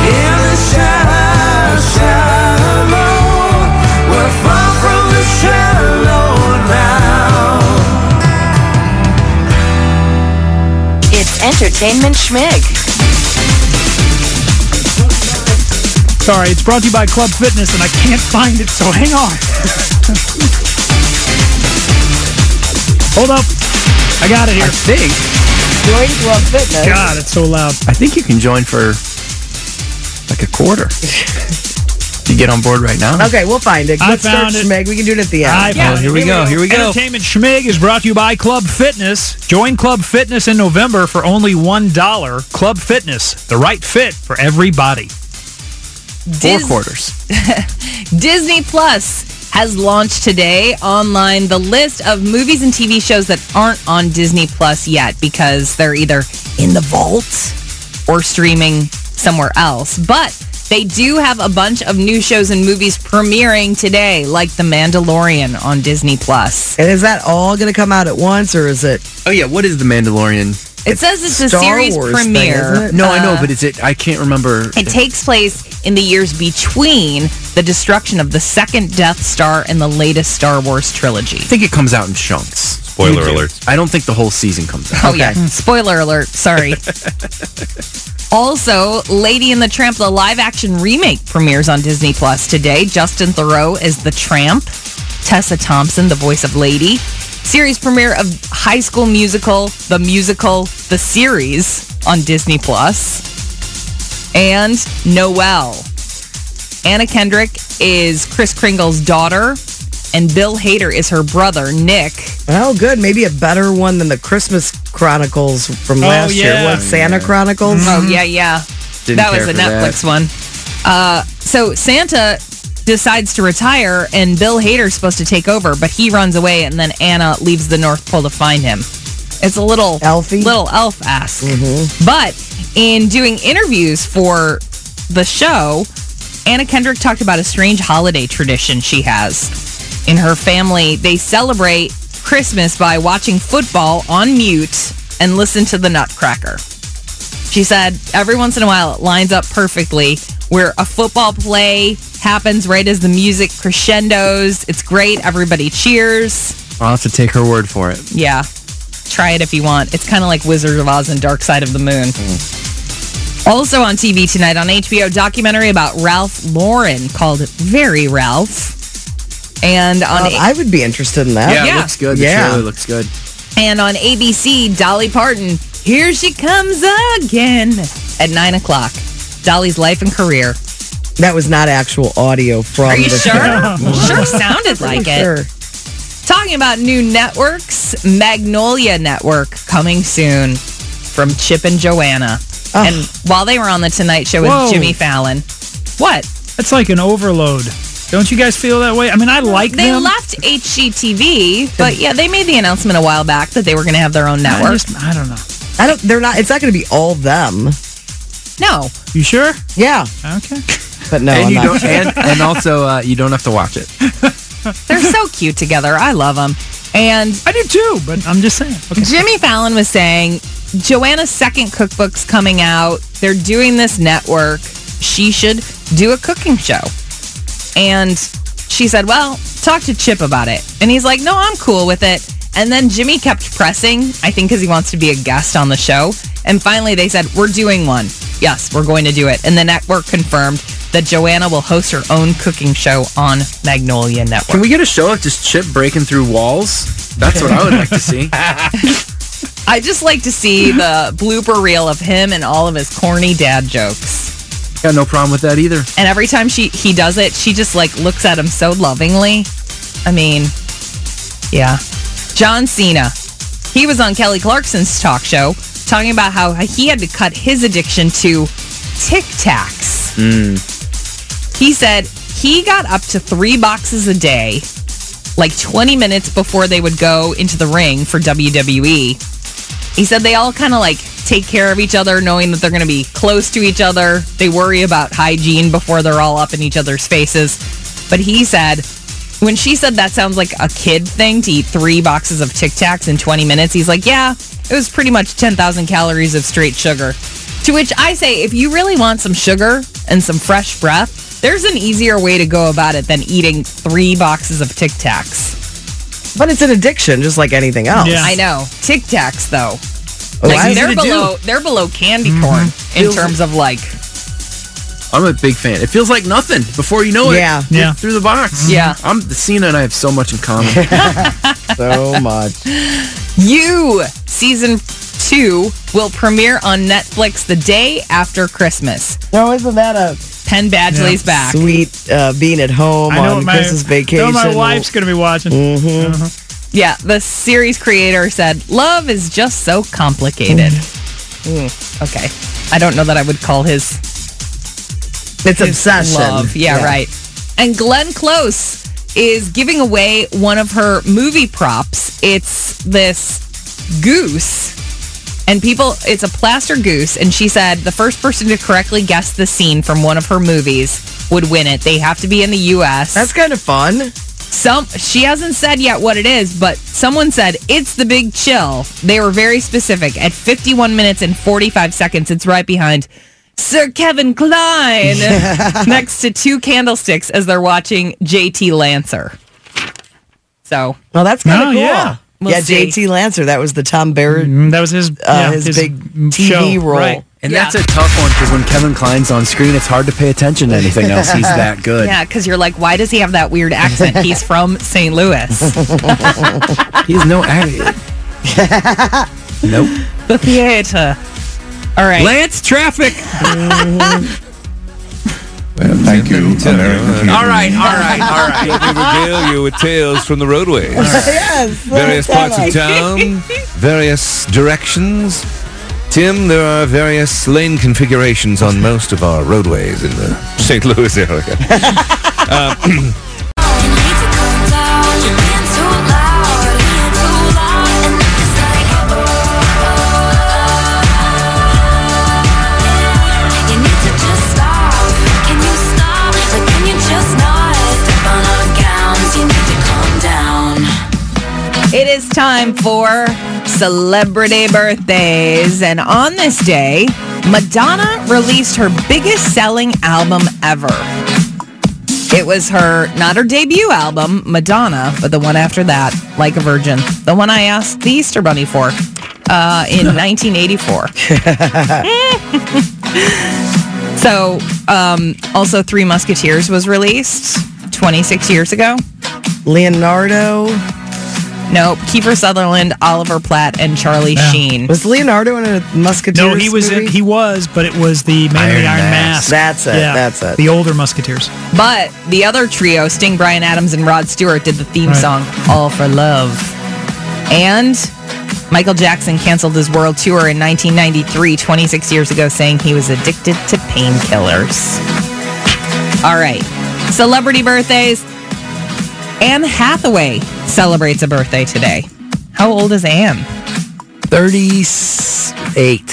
It's Entertainment Schmig. Sorry, it's brought to you by Club Fitness, and I can't find it, so hang on. Hold up. I got it here. I think. Join Club Fitness. God, it's so loud. I think you can join for like a quarter. You get on board right now? Okay, we'll find it. Let's start Schmig. We can do it at the end. Here we go. Entertainment Schmig is brought to you by Club Fitness. Join Club Fitness in November for only $1. Club Fitness, the right fit for everybody. 4 quarters. Disney Plus has launched today online the list of movies and TV shows that aren't on Disney Plus yet because they're either in the vault or streaming somewhere else. But they do have a bunch of new shows and movies premiering today, like The Mandalorian on Disney Plus. And is that all going to come out at once, or is it... Oh, yeah. What is The Mandalorian? It says it's a Star series Wars premiere. thing, isn't it? No, I know, but is it... I can't remember. It takes place in the years between the destruction of the second Death Star and the latest Star Wars trilogy. I think it comes out in chunks. Spoiler alert. I don't think the whole season comes out. Oh, yeah. Spoiler alert. Sorry. Also, Lady and the Tramp, the live-action remake, premieres on Disney Plus today. Justin Theroux is the Tramp. Tessa Thompson, the voice of Lady. Series premiere of High School Musical, the series on Disney Plus. And Noelle. Anna Kendrick is Kris Kringle's daughter, and Bill Hader is her brother, Nick. Oh, good. Maybe a better one than the Christmas Chronicles from last year. What, Santa Chronicles? Oh, yeah. That was a Netflix one. So Santa decides to retire, and Bill Hader's supposed to take over, but he runs away, and then Anna leaves the North Pole to find him. It's a little elf-esque. Mm-hmm. But in doing interviews for the show, Anna Kendrick talked about a strange holiday tradition she has. In her family, they celebrate Christmas by watching football on mute and listen to the Nutcracker. She said every once in a while it lines up perfectly where a football play happens right as the music crescendos. It's great. Everybody cheers. I'll have to take her word for it. Yeah. Try it if you want. It's kind of like Wizard of Oz and Dark Side of the Moon. Also on TV tonight on HBO, documentary about Ralph Lauren called Very Ralph. And on I would be interested in that. Yeah, it looks good. The trailer looks good. And on ABC, Dolly Parton, Here She Comes Again at 9 o'clock. Dolly's life and career. That was not actual audio from Are you the sure? show. Sure sounded like it. Sure. Talking about new networks, Magnolia Network coming soon from Chip and Joanna. Oh. And while they were on the Tonight Show with Whoa. Jimmy Fallon, what? That's like an overload. Don't you guys feel that way? I mean, I like They them. left HGTV, but yeah, they made the announcement a while back that they were going to have their own network. I don't know. They're not. It's not going to be all them. No. You sure? Yeah. Okay. But no, and I'm you not. don't, and also you don't have to watch it. They're so cute together. I love them. And I do too, but I'm just saying. Okay. Jimmy Fallon was saying Joanna's second cookbook's coming out. They're doing this network. She should do a cooking show. And she said, well, talk to Chip about it. And he's like, no, I'm cool with it. And then Jimmy kept pressing, I think because he wants to be a guest on the show. And finally they said, we're doing one. Yes, we're going to do it. And the network confirmed that Joanna will host her own cooking show on Magnolia Network. Can we get a show of just Chip breaking through walls? That's what I would like to see. I just like to see the blooper reel of him and all of his corny dad jokes. Got no problem with that either. And every time he does it, she just like looks at him so lovingly. I mean, yeah. John Cena. He was on Kelly Clarkson's talk show talking about how he had to cut his addiction to Tic Tacs. He said he got up to 3 boxes a day, like 20 minutes before they would go into the ring for WWE. He said they all kind of like take care of each other, knowing that they're going to be close to each other. They worry about hygiene before they're all up in each other's faces. But he said, when she said that sounds like a kid thing to eat 3 boxes of Tic Tacs in 20 minutes, he's like, yeah, it was pretty much 10,000 calories of straight sugar. To which I say, if you really want some sugar and some fresh breath, there's an easier way to go about it than eating 3 boxes of Tic Tacs. But it's an addiction, just like anything else. Yeah. I know. Tic Tacs, though. Oh, Like easy they're below candy corn in terms of like. I'm a big fan. It feels like nothing before you know it. Yeah. You're through the box. Yeah. Cena and I have so much in common. So much. You season 2 will premiere on Netflix the day after Christmas. No, isn't that a Penn Badgley's back. sweet being at home I know on my, Christmas vacation? I know my wife's going to be watching. Yeah, the series creator said, love is just so complicated. Okay. I don't know that I would call his obsession. love. Yeah, right. And Glenn Close is giving away one of her movie props. It's this goose. And it's a plaster goose. And she said the first person to correctly guess the scene from one of her movies would win it. They have to be in the U.S. That's kind of fun. She hasn't said yet what it is, but someone said it's The Big Chill. They were very specific. At 51 minutes and 45 seconds, it's right behind Sir Kevin Kline next to 2 candlesticks as they're watching JT Lancer. So, well, that's kind of cool. Yeah. We'll see. JT Lancer. That was the Tom Barrett. That was his big TV show, role. right. And that's a tough one because when Kevin Kline's on screen, it's hard to pay attention to anything else. He's that good. Yeah, because you're like, why does he have that weird accent? He's from St. Louis. He's no accent. Nope. The theater. All right. Lance, traffic. Well, thank you. All right. Let me regale you with tales from the roadways. Yes. Various parts of town, various directions. Tim, there are various lane configurations on most of our roadways in the St. Louis area. It is time for celebrity birthdays. And on this day, Madonna released her biggest selling album ever. It was not her debut album, Madonna, but the one after that, Like a Virgin. The one I asked the Easter Bunny for in 1984. So, also Three Musketeers was released 26 years ago. Leonardo Nope. Kiefer Sutherland, Oliver Platt, and Charlie Sheen. Was Leonardo in a Musketeers No, he was. movie? He was, but it was the Man in the Iron Mask. That's it. Yeah, That's it. The older Musketeers. But the other trio, Sting, Bryan Adams, and Rod Stewart, did the theme song, All for Love. And Michael Jackson canceled his world tour in 1993, 26 years ago, saying he was addicted to painkillers. All right. Celebrity birthdays. Anne Hathaway celebrates a birthday today. How old is Anne? 38.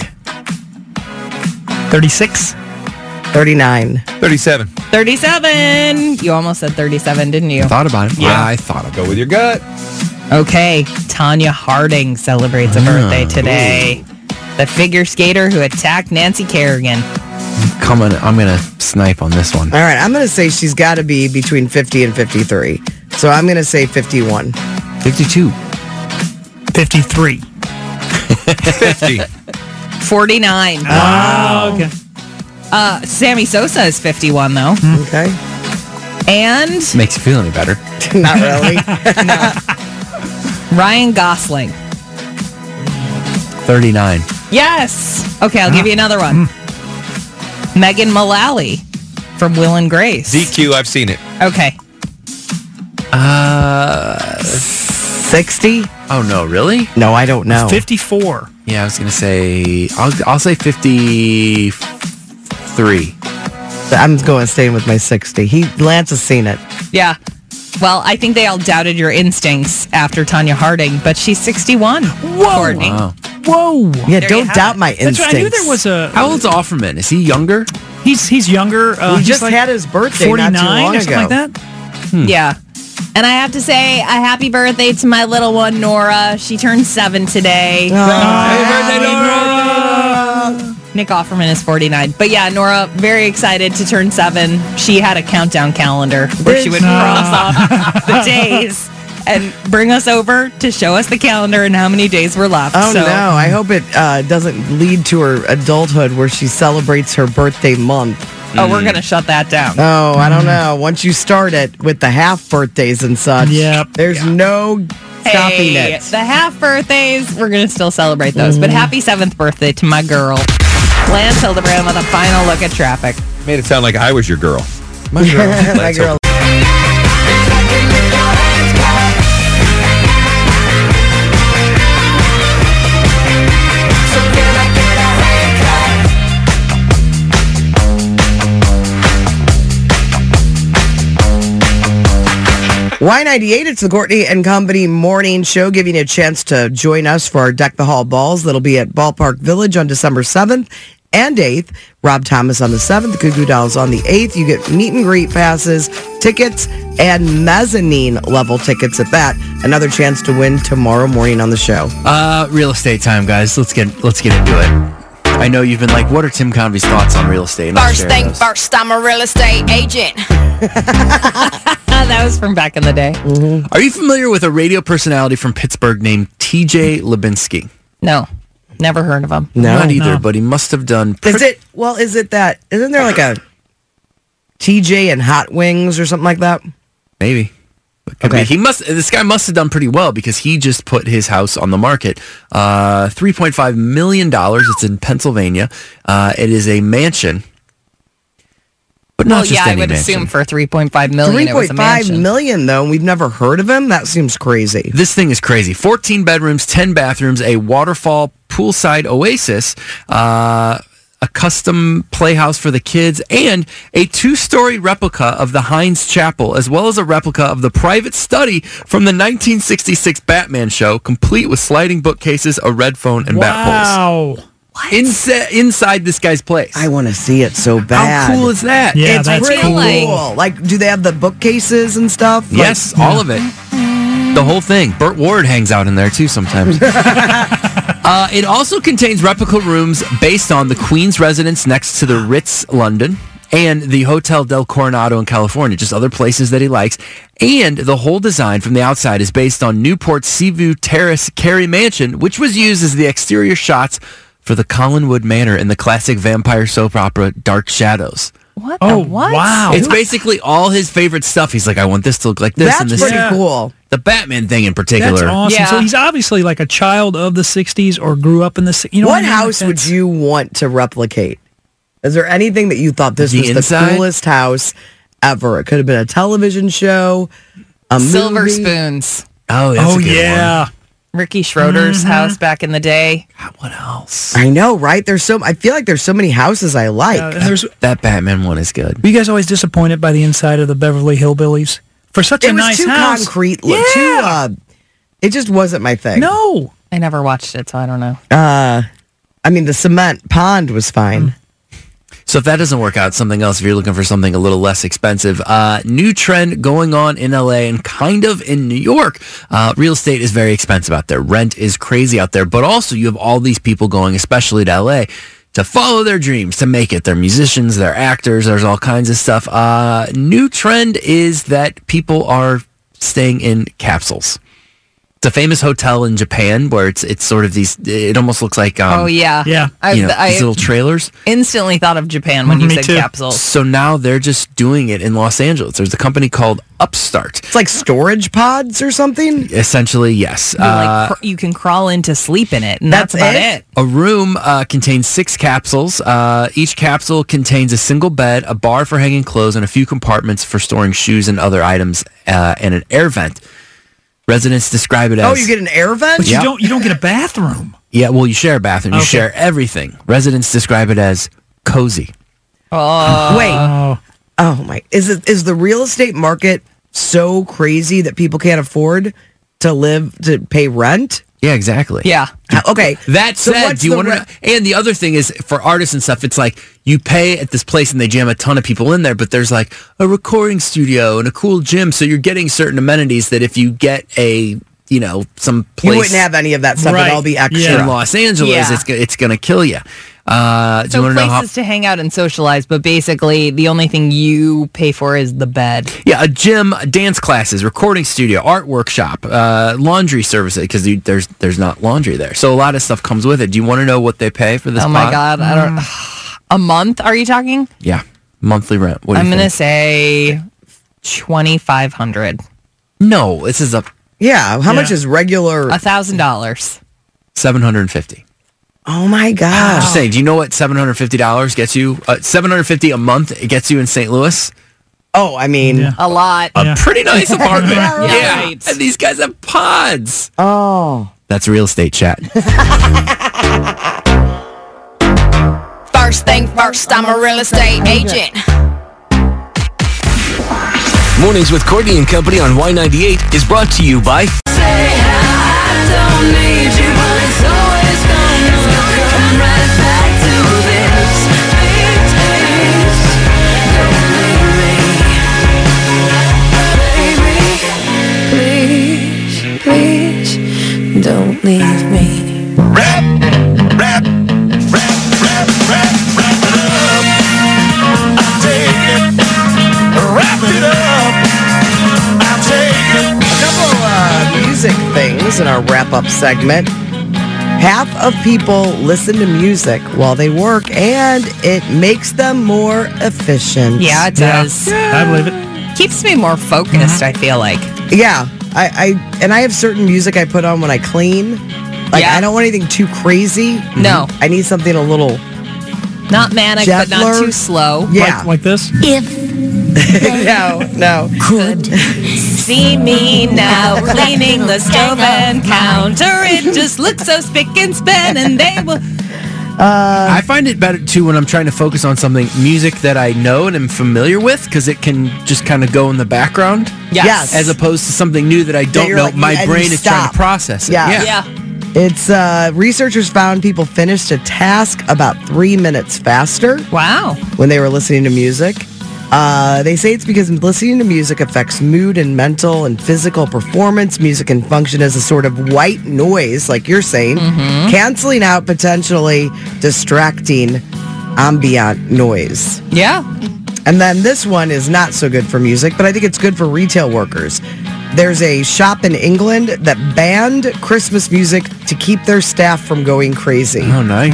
36? 39. 37. 37. You almost said 37, didn't you? Thought about it. Yeah. I thought about it. Go with your gut. Okay. Tanya Harding celebrates a birthday today. The figure skater who attacked Nancy Kerrigan. I'm going to snipe on this one. All right, I'm going to say she's got to be between 50 and 53. So I'm going to say 51. 52. 53. 50. 49. Oh, okay. Sammy Sosa is 51, though. Okay. And Makes you feel any better. Not really. Ryan Gosling. 39. Yes. Okay, I'll give you another one. Megan Mullally from Will and Grace. DQ, I've seen it. Okay. 60? Oh, no, really? No, I don't know. 54. Yeah, I was going to say, I'll say 53. I'm going to stay with my 60. Lance has seen it. Yeah. Well, I think they all doubted your instincts after Tanya Harding, but she's 61. Whoa. Courtney. Wow. Whoa. Yeah, There don't you doubt have my That's instincts. right. I knew there was a... How old's Offerman? Is he younger? He's younger. He he's just like had his birthday 49 not too long or something ago. like that. Yeah. And I have to say a happy birthday to my little one, Nora. She turned 7 today. Happy birthday, Nora! Nick Offerman is 49. But yeah, Nora, very excited to turn 7. She had a countdown calendar where she would cross off the days and bring us over to show us the calendar and how many days were left. Oh, no. I hope it doesn't lead to her adulthood where she celebrates her birthday month. Oh, we're going to shut that down. Oh, I don't know. Once you start it with the half birthdays and such, there's no stopping Hey, it. the half birthdays, we're going to still celebrate those. But happy 7th birthday to my girl. Lance Hildebrand with a final look at traffic. Made it sound like I was your girl. My girl. My Let's girl. Y98, it's the Courtney and Company morning show, giving you a chance to join us for our Deck the Hall balls. That'll be at Ballpark Village on December 7th and 8th. Rob Thomas on the 7th, Goo Goo Dolls on the 8th. You get meet and greet passes, tickets, and mezzanine level tickets at that. Another chance to win tomorrow morning on the show. Real estate time, guys. Let's get into it. I know you've been like, what are Tim Convey's thoughts on real estate? And I'll First share thing those. first, I'm a real estate agent. That was from back in the day. Are you familiar with a radio personality from Pittsburgh named TJ Lubinsky? No, never heard of him. No, Not either, but he must have done... Is it that, isn't there like a TJ and Hot Wings or something like that? Maybe. Could be. This guy must have done pretty well because he just put his house on the market. $3.5 million. It's in Pennsylvania. It is a mansion. But not just I any would mansion. assume for $3.5 million it was a mansion. $3.5 million, though, and we've never heard of him? That seems crazy. This thing is crazy. 14 bedrooms, 10 bathrooms, a waterfall poolside oasis, a custom playhouse for the kids, and a 2-story replica of the Heinz Chapel, as well as a replica of the private study from the 1966 Batman show, complete with sliding bookcases, a red phone, and bat poles. Wow. Inside this guy's place. I want to see it so bad. How cool is that? Yeah, It's that's pretty cool. Like, do they have the bookcases and stuff? Yes, all of it. The whole thing. Burt Ward hangs out in there too sometimes. It also contains replica rooms based on the Queen's residence next to the Ritz, London, and the Hotel del Coronado in California, just other places that he likes. And the whole design from the outside is based on Newport's Seaview Terrace Carey Mansion, which was used as the exterior shots for the Collinwood Manor in the classic vampire soap opera Dark Shadows. What? Oh, What? wow. It's basically all his favorite stuff. He's like, I want this to look like this That's and this. pretty cool. The Batman thing in particular. That's awesome. Yeah. So he's obviously like a child of the 60s or grew up in the... You know what I mean? house would you want to replicate? Is there anything that you thought this was inside? the coolest house ever? It could have been a television show, a Silver movie. Spoons. Oh, that's a good one. Ricky Schroeder's house back in the day. God, what else? I know, right? I feel like there's so many houses I like. That Batman one is good. Were you guys always disappointed by the inside of the Beverly Hillbillies? For such a nice too house. concrete. It just wasn't my thing. No. I never watched it, so I don't know. I mean, the cement pond was fine. So if that doesn't work out, something else, if you're looking for something a little less expensive, new trend going on in LA and kind of in New York. Real estate is very expensive out there. Rent is crazy out there. But also you have all these people going, especially to LA, to follow their dreams, to make it. They're musicians, they're actors, there's all kinds of stuff. New trend is that people are staying in capsules. It's a famous hotel in Japan where it's sort of these, it almost looks like... Oh, yeah. Yeah. these little trailers. Instantly thought of Japan when you said capsules. So now they're just doing it in Los Angeles. There's a company called Upstart. It's like storage pods or something? Essentially, yes. You can crawl in to sleep in it, and that's about it. A room contains 6 capsules. Each capsule contains a single bed, a bar for hanging clothes, and a few compartments for storing shoes and other items, and an air vent. Residents describe it as... Oh, you get an air vent? But you don't get a bathroom. Yeah, well, you share a bathroom. You share everything. Residents describe it as cozy. Wait. Oh my! Is the real estate market so crazy that people can't afford to pay rent? Yeah, exactly. Yeah. Okay. That said, do you want to know? And the other thing is, for artists and stuff, it's like you pay at this place and they jam a ton of people in there, but there's like a recording studio and a cool gym, so you're getting certain amenities that if you get some place... You wouldn't have any of that stuff. Right. It'd all be extra. In Los Angeles, it's going to kill you. Do you want to know places to hang out and socialize, but basically the only thing you pay for is the bed. Yeah, a gym, dance classes, recording studio, art workshop, laundry services, because there's not laundry there. So a lot of stuff comes with it. Do you want to know what they pay for this? Oh my God, I don't. A month? Are you talking? Yeah, monthly rent. What do I'm you gonna think? say $2,500. No, this is how much is regular? $1,000. $750. Oh my God! I'm just saying. Do you know what $750 gets you? $750 a month it gets you in St. Louis. Oh, I mean, a lot. A pretty nice apartment. Yeah, right. And these guys have pods. Oh, that's real estate chat. First thing first, I'm a real estate agent. Mornings with Courtney and Company on Y98 is brought to you by... Please, don't leave me. Rap it up. I'll take it. Wrap it up. I'll take it. A couple of music things in our wrap-up segment. Half of people listen to music while they work, and it makes them more efficient. Yeah, it does. Yeah, I believe it. Keeps me more focused, I feel like. Yeah. I have certain music I put on when I clean. Like, I don't want anything too crazy. No. I need something a little not manic, gentler. But not too slow. Yeah. Like this? No. Could see me now cleaning the stove and counter. It just looks so spick and span, and they will... I find it better, too, when I'm trying to focus on something, music that I know and am familiar with, because it can just kind of go in the background. Yes. As opposed to something new that I don't know. Like, my brain is trying to process it. Yeah. It's, researchers found people finished a task about 3 minutes faster. Wow. When they were listening to music. They say it's because listening to music affects mood and mental and physical performance. Music can function as a sort of white noise, like you're saying, canceling out potentially distracting ambient noise. Yeah. And then this one is not so good for music, but I think it's good for retail workers. There's a shop in England that banned Christmas music to keep their staff from going crazy. Oh, nice.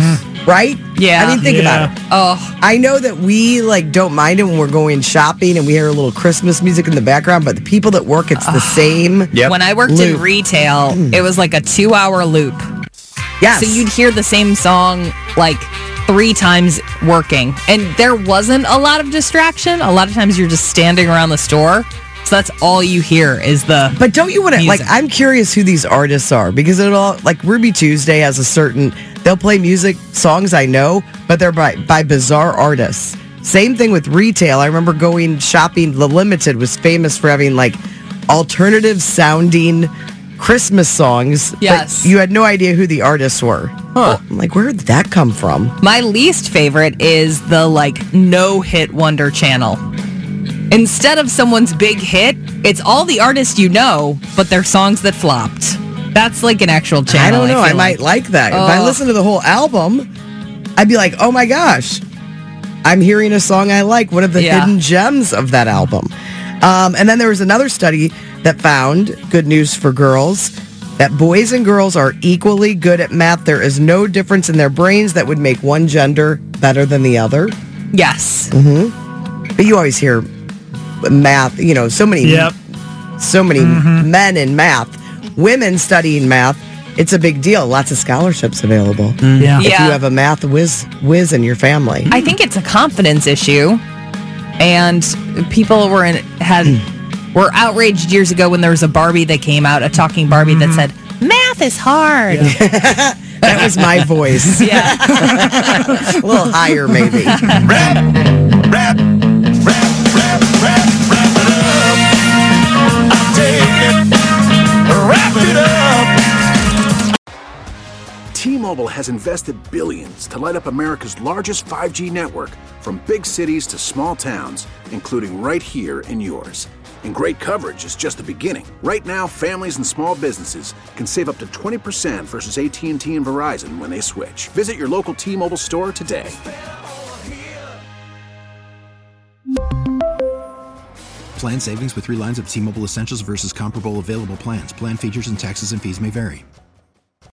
right? Yeah. I mean, think about it. Oh, I know that we don't mind it when we're going shopping and we hear a little Christmas music in the background, but the people that work, it's the same. When I worked in retail, it was like a 2-hour loop. Yes. So you'd hear the same song like 3 times working. And there wasn't a lot of distraction. A lot of times you're just standing around the store. So that's all you hear is the But don't you want to, I'm curious who these artists are, because Ruby Tuesday has a certain, they'll play music, songs I know, but they're by bizarre artists. Same thing with retail. I remember going shopping, The Limited was famous for having alternative sounding Christmas songs. Yes. But you had no idea who the artists were. Huh. I'm like, where did that come from? My least favorite is the no-hit wonder channel. Instead of someone's big hit, it's all the artists you know, but they're songs that flopped. That's like an actual channel. I don't know. I might like that. If I listen to the whole album, I'd be like, oh my gosh, I'm hearing a song I like, one of the hidden gems of that album. And then there was another study that found, good news for girls, that boys and girls are equally good at math. There is no difference in their brains that would make one gender better than the other. Yes. Mm-hmm. But you always hear math, so many men in math, women studying math. It's a big deal. Lots of scholarships available. Yeah. If you have a math whiz in your family. I think it's a confidence issue, and people were outraged years ago when there was a Barbie that came out, a talking Barbie that said, "Math is hard." Yeah. That was my voice. Yeah. A little higher, maybe. Wrap it up. T-Mobile has invested billions to light up America's largest 5G network, from big cities to small towns, including right here in yours. And great coverage is just the beginning. Right now, families and small businesses can save up to 20% versus AT&T and Verizon when they switch. Visit your local T-Mobile store today. Plan savings with 3 lines of T-Mobile Essentials versus comparable available plans. Plan features and taxes and fees may vary.